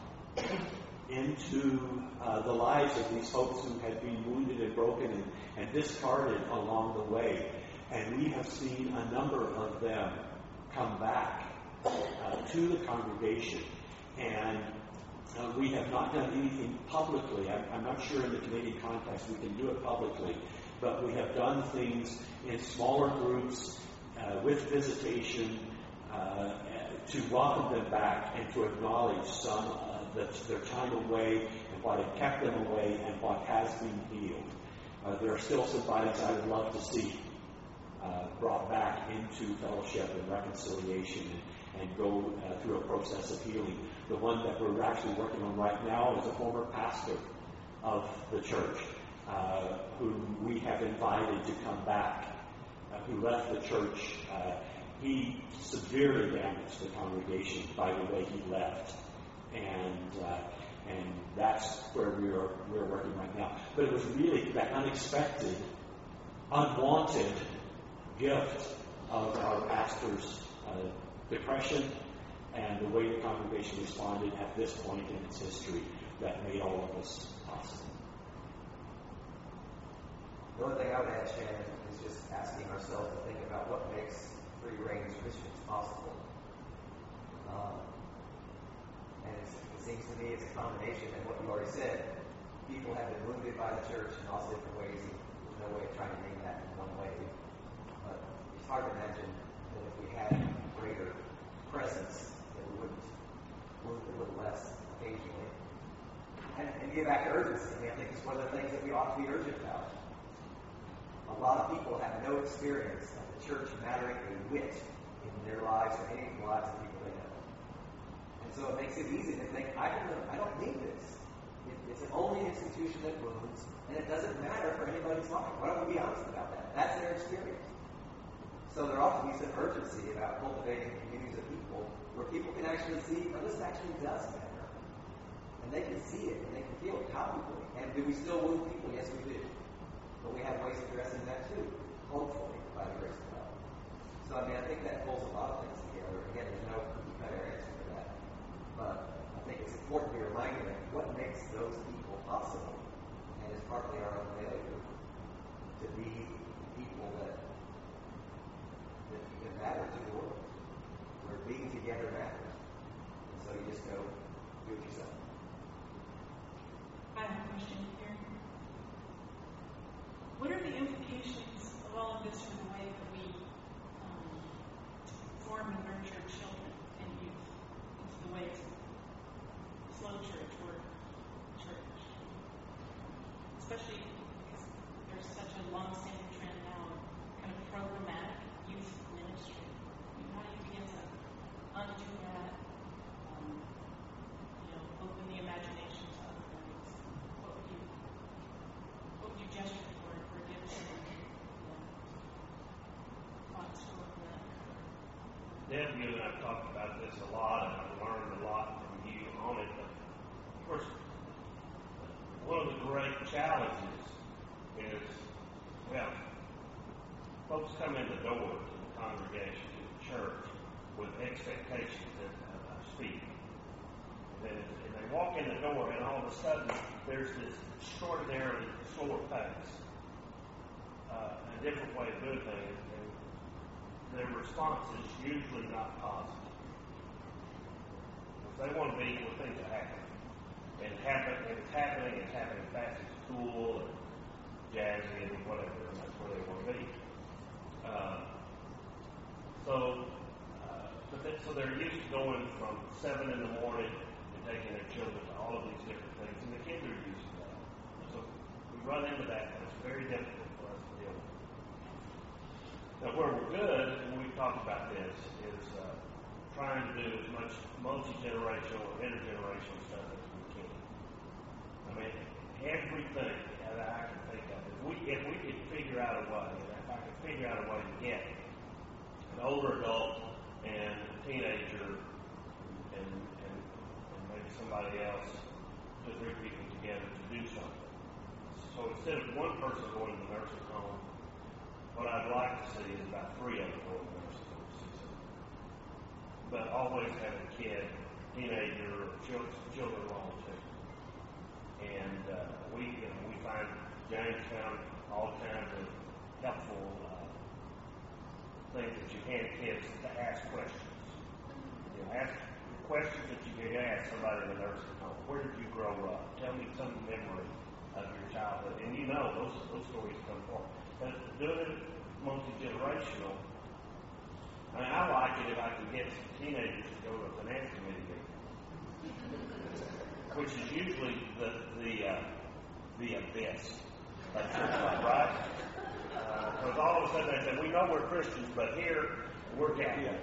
into the lives of these folks who had been wounded and broken and discarded along the way. And we have seen a number of them come back to the congregation. And we have not done anything publicly. I'm not sure in the Canadian context we can do it publicly, but we have done things in smaller groups with visitation to welcome them back and to acknowledge some their time away and what had kept them away and what has been healed. There are still some bodies I would love to see brought back into fellowship and reconciliation and go through a process of healing. The one that we're actually working on right now is a former pastor of the church whom we have invited to come back, who left the church. He severely damaged the congregation by the way he left. And that's where we're working right now. But it was really that unexpected, unwanted gift of our pastor's depression and the way the congregation responded at this point in its history that made all of this possible. The only thing I would add, Shannon, is just asking ourselves to think about what makes free range Christians possible. And it seems to me it's a combination of what you already said. People have been wounded by the church in lots of different ways. There's no way of trying to name that in one way. But it's hard to imagine that if we had greater presence, that we wouldn't wound a little less occasionally. And get back to urgency. I mean, I think it's one of the things that we ought to be urgent about. A lot of people have no experience of the church mattering a whit in their lives or any of the lives of people they know. And so it makes it easy to think, I don't need this. It's an only institution that wounds, and it doesn't matter for anybody's life. Why don't we be honest about that? That's their experience. So there ought to be some urgency about cultivating communities of people where people can actually see, oh, this actually does matter. And they can see it, and they can feel it palpably. And do we still wound people? Yes, we do. But we have ways of addressing that too, hopefully, by the grace of God. So, I mean, I think that pulls a lot of things together. Again, there's no cookie-cutter answer to that. But I think it's important to be reminded of what makes those people possible. And it's partly our own failure to be people that matter to the world, where being together matters. And so you just go do it yourself. I have a question here. What are the implications of all of this for the way that we form and nurture children and youth into the ways of slow church or church? Especially because there's such a long-standing trend now of kind of programmatic youth ministry. I mean, how do you begin to undo that? Open the imagination to other things. What would you gesture for or give some thoughts to what that? Deb, you and I've talked about this a lot, and I've learned a lot from you on it. But of course, one of the great challenges is, well, folks come in the door to the congregation, to the church, with expectations of speed. And they walk in the door, and all of a sudden, there's this extraordinarily slower pace, a different way of doing things, and their response is usually not positive. If they want to be where things are happening, and it's happening fast at school, and jazzy, and whatever, and that's where they want to be. So they're used to going from 7 in the morning and taking their children to all of these different things, and the kids are used to that. And so we run into that, and it's very difficult for us to deal with. Now, where we're good, and we've talked about this, is trying to do as much multi-generational or intergenerational stuff as we can. I mean, everything that I can think of, if we could figure out a way, if I could figure out a way to get an older adult and a teenager and maybe somebody else, 2 or 3 people together to do something. So instead of one person going to the nursing home, what I'd like to see is about 3 of them going to the nursing home. But always have a kid, teenager, or children along too. And we find James found all kinds of helpful things that you hand kids to ask questions. Ask questions that you can ask somebody in the nursing home. Where did you grow up? Tell me some memory of your childhood. And those stories come forward. But doing it multi-generational, I mean, I like it if I can get some teenagers to go to a finance committee meeting, which is usually the abyss of church life, right? Because all of a sudden they say, we know we're Christians, but here we're Catholics.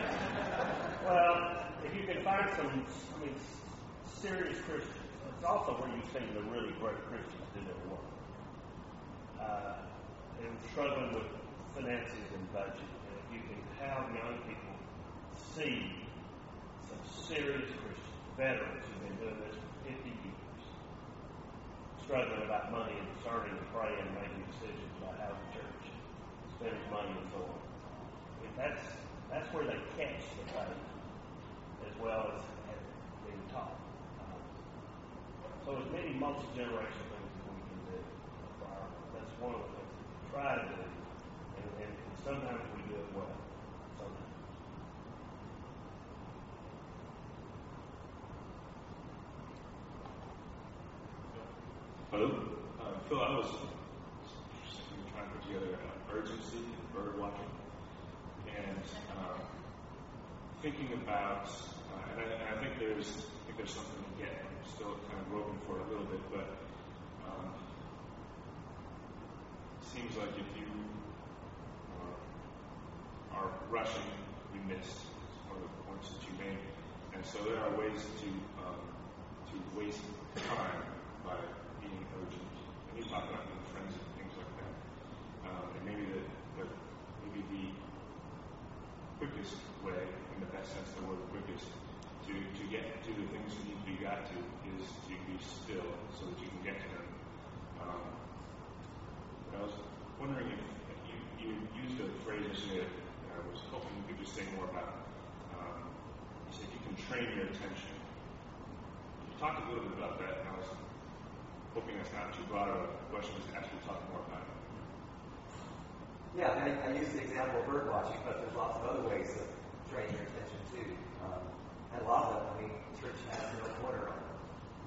Well, if you can find some, serious Christians, it's also where you've seen the really great Christians do their work. And struggling with finances and budget. And if you can have young people see some serious Christians, veterans who've been doing this for 50 years, struggling about money and starting to pray and making decisions about how the church spends money and so on. I mean, that's where they catch the faith as well as being taught. So as many multi-generational things as we can do. That's one of the things we try to do. And sometimes we do it well. Sometimes. Hello? Phil, I was trying to put together urgency, bird watching, and thinking about, and I think there's something to get. I'm still kind of groping for it a little bit, but it seems like if you are rushing, you miss. It's one of the points that you made. And so there are ways to waste time by being urgent. And you talk about being friends and things like that. And maybe the quickest way, in the best sense of the word quickest, to get to the things that need to be got to is to be still so that you can get to them. I was wondering if you used a phrase yesterday that I was hoping you could just say more about. You said you can train your attention. You talked a little bit about that, and I was hoping that's not too broad of a question, just to ask you to talk more about it. Yeah, I used the example of bird watching, but there's lots of other ways of training your attention too. And a lot of them, church has no corner on them.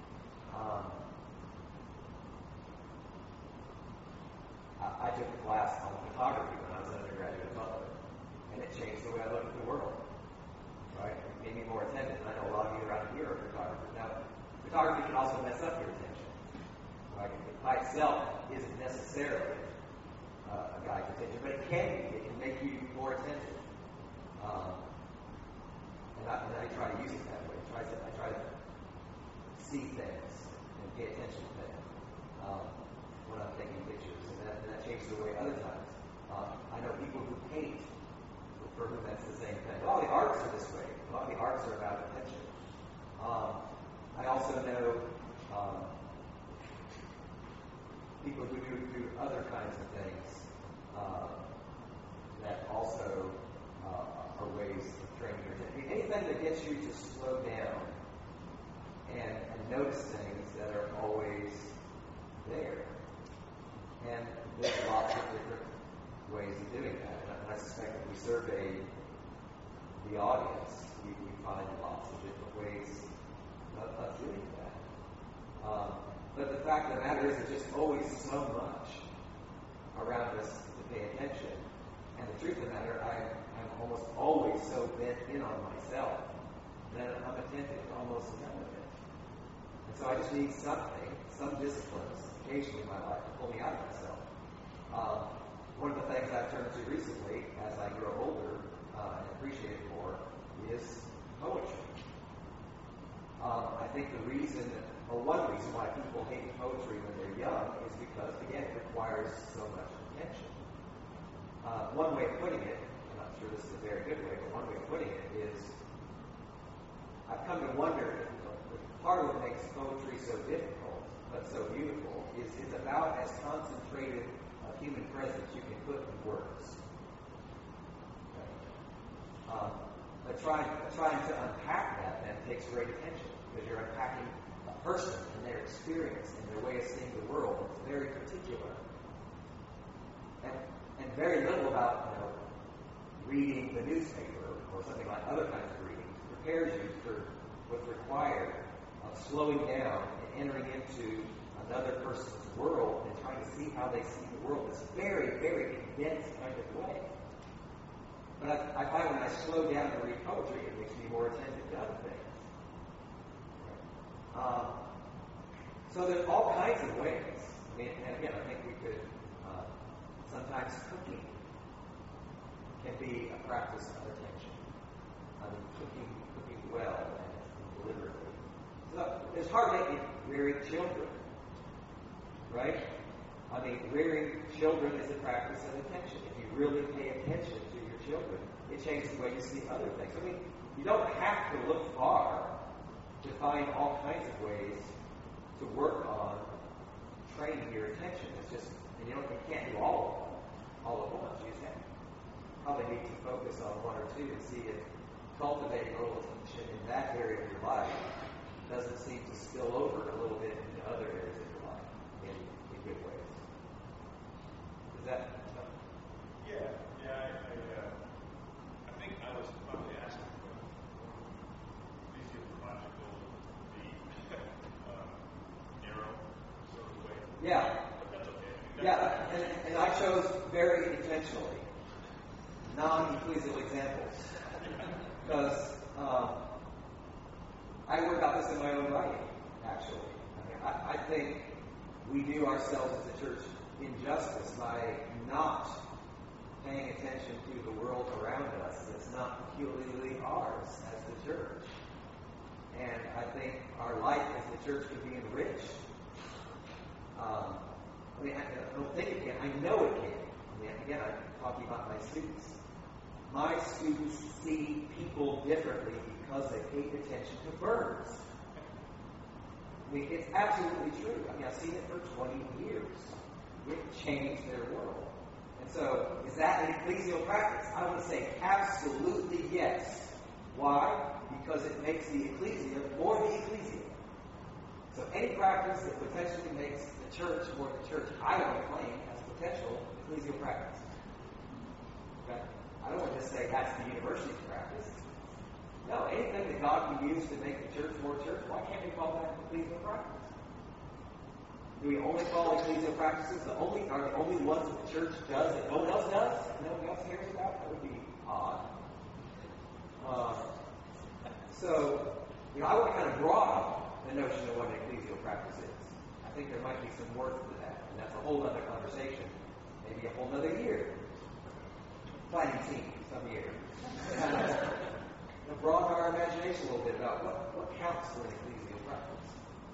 I took a class on photography when I was an undergraduate in Butler, and it changed the way I look at the world. Right? It made me more attentive, and I know a lot of you around here are photographers. Now, photography can also mess up your attention. Right? It by itself isn't necessarily a guide to attention, but it can be. It can make you more attentive. And I try to use it that way. I try to see things and pay attention to things when I'm taking pictures, and that changes the way other times. I know people who paint, for whom that's the same thing. All the arts are this way. A lot of the arts are about attention. I also know people who do other kinds of things that also are ways of training your attention. Anything that gets you to slow down and notice things that are always there. And there's lots of different ways of doing that. And I suspect if we survey the audience, we find lots of different ways of doing that. But the fact of the matter is, there's just always so much around us to pay attention. And the truth of the matter, I'm almost always so bent in on myself that I'm attentive to almost none of it. And so I just need something, some disciplines, occasionally in my life to pull me out of myself. One of the things I've turned to recently, as I grow older and appreciate it more, is poetry. I think the reason, or one reason why people hate poetry when they're young is because, again, it requires so much attention. One way of putting it, I'm not sure this is a very good way, but one way of putting it is, I've come to wonder if part of what makes poetry so difficult, but so beautiful, is it's about as concentrated a human presence you can put in words. But trying to unpack that then takes great attention, because you're unpacking a person and their experience and their way of seeing the world. It's very particular. And very little about reading the newspaper or something like other kinds of reading prepares you for what's required of slowing down and entering into another person's world and trying to see how they see the world in this very, very condensed kind of way. But I find when I slow down to read poetry, it makes me more attentive to other things. So there's all kinds of ways. And again, I think we could, sometimes cooking can be a practice of attention. Cooking well and deliberately. So it's hard to rearing children, right? Rearing children is a practice of attention. If you really pay attention to your children, it changes the way you see other things. You don't have to look far to find all kinds of ways to work on training your attention. It's just, and you can't do all of them all at once. You just probably need to focus on one or two and see if cultivating a little attention in that area of your life doesn't seem to spill over a little bit into other areas of your life in good ways. Is that? Yeah. I think I was about to ask physiological, the narrow sort of way. Yeah. But that's okay. Yeah, and I chose very intentionally non-ecclesial examples because I work out this in my own writing, actually. I think we do ourselves as a church injustice by not paying attention to the world around us that's not peculiarly ours as the church. And I think our life as the church can be enriched. I don't think it can. I know it can. Again, I'm talking about my students. My students see people differently because they paid attention to birds. It's absolutely true. I've seen it for 20 years. It changed their world. And so, is that an ecclesial practice? I would say absolutely yes. Why? Because it makes the ecclesia more the ecclesia. So any practice that potentially makes the church more the church, I don't claim as potential ecclesial practice. Okay? I don't want to just say that's the university's practice. No, anything that God can use to make the church more church, why can't we call that ecclesial practice? Do we only call ecclesial practices are the only ones that the church does that no one else does? And no one else cares about? That would be odd. I want to kind of broaden the notion of what an ecclesial practice is. I think there might be some worth to that, and that's a whole other conversation, maybe a whole other year. Planning team, some year. Broaden our imagination a little bit about what counts for an ecclesial practice.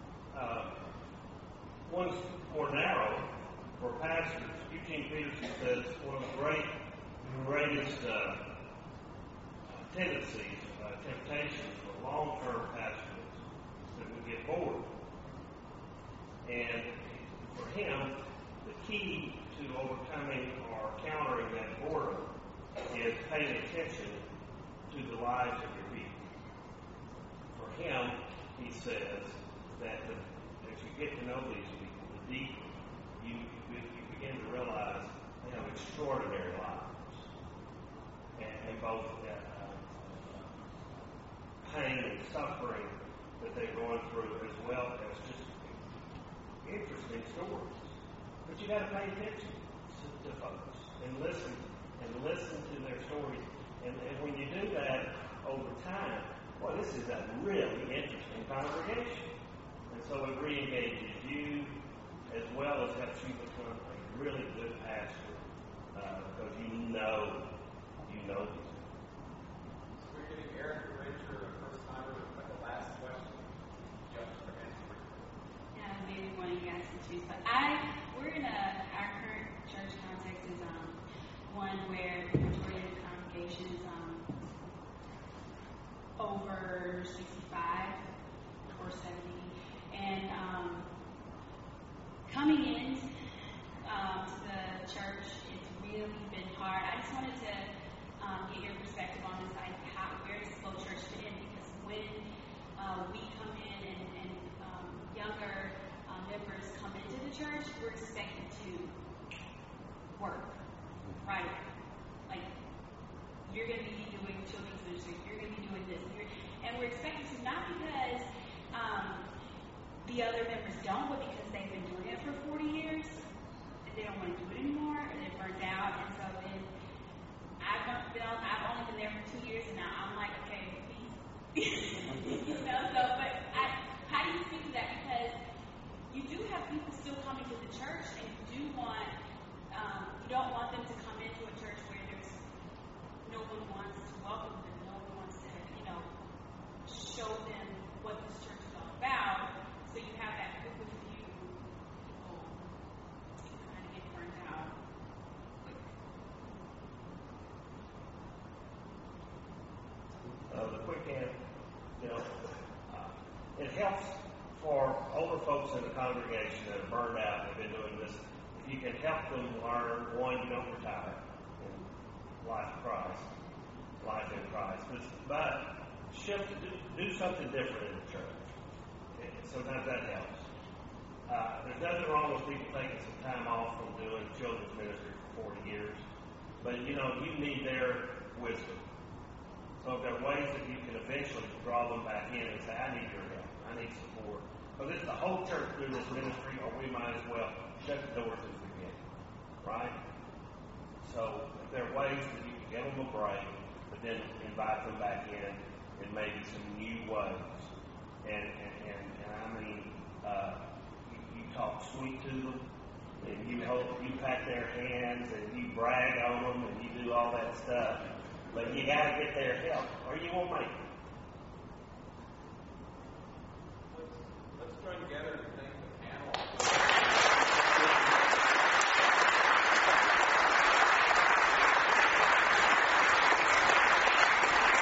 One's more narrow for pastors. Eugene Peterson says one of the greatest tendencies, temptations for long-term pastors is that we get bored. And for him, the key to overcoming or countering that boredom is paying attention to the lives of your people. For him, he says that as you get to know these people, the deeper you begin to realize they have extraordinary lives, and both pain and suffering that they're going through, as well as just interesting stories. But you got to pay attention to folks and listen to their stories. And when you do that over time, well, this is a really interesting congregation. And so it re-engages you as well as helps you become a really good pastor because you know these people. So we're getting Eric to Ranger, a first timer, with the last question. Yeah, maybe one of you guys can choose. But our current church context is one where the majority of the congregation is over 65 or 70. And coming in to the church, it's really been hard. I just wanted to get your perspective on this, like where does Flow Church fit in? Because when we come in and younger members come into the church, we're expected to work right away. Like, you're going to be doing children's ministry, you're going to be doing this, and we're expected to, not because the other members don't, but because they've been doing it for 40 years, and they don't want to do it anymore, or they're burnt out, and so then I've only been there for 2 years, and now I'm like, okay, peace. But how do you speak to that? Because you do have people still coming to the church, and you don't want them to come into a church where no one wants to welcome them, no one wants to, show them what this church is all about. So you have that group of few people kind of get burned out quick. The quick end, it helps for older folks in the congregation that are burned out and have been doing this. If you can help them learn, one, you don't retire in life in Christ, but do something different in the church. And sometimes that helps. There's nothing wrong with people taking some time off from doing children's ministry for 40 years, but you need their wisdom. So if there are ways that you can eventually draw them back in and say, I need your help, I need support. Because it's the whole church doing this ministry, or we might as well shut the doors as we can. Right? So if there are ways that you can give them a break, but then invite them back in maybe some new ways. And I mean, talk sweet to them, and you pat their hands, and you brag on them, and you do all that stuff. But you got to get their help, or you won't make it.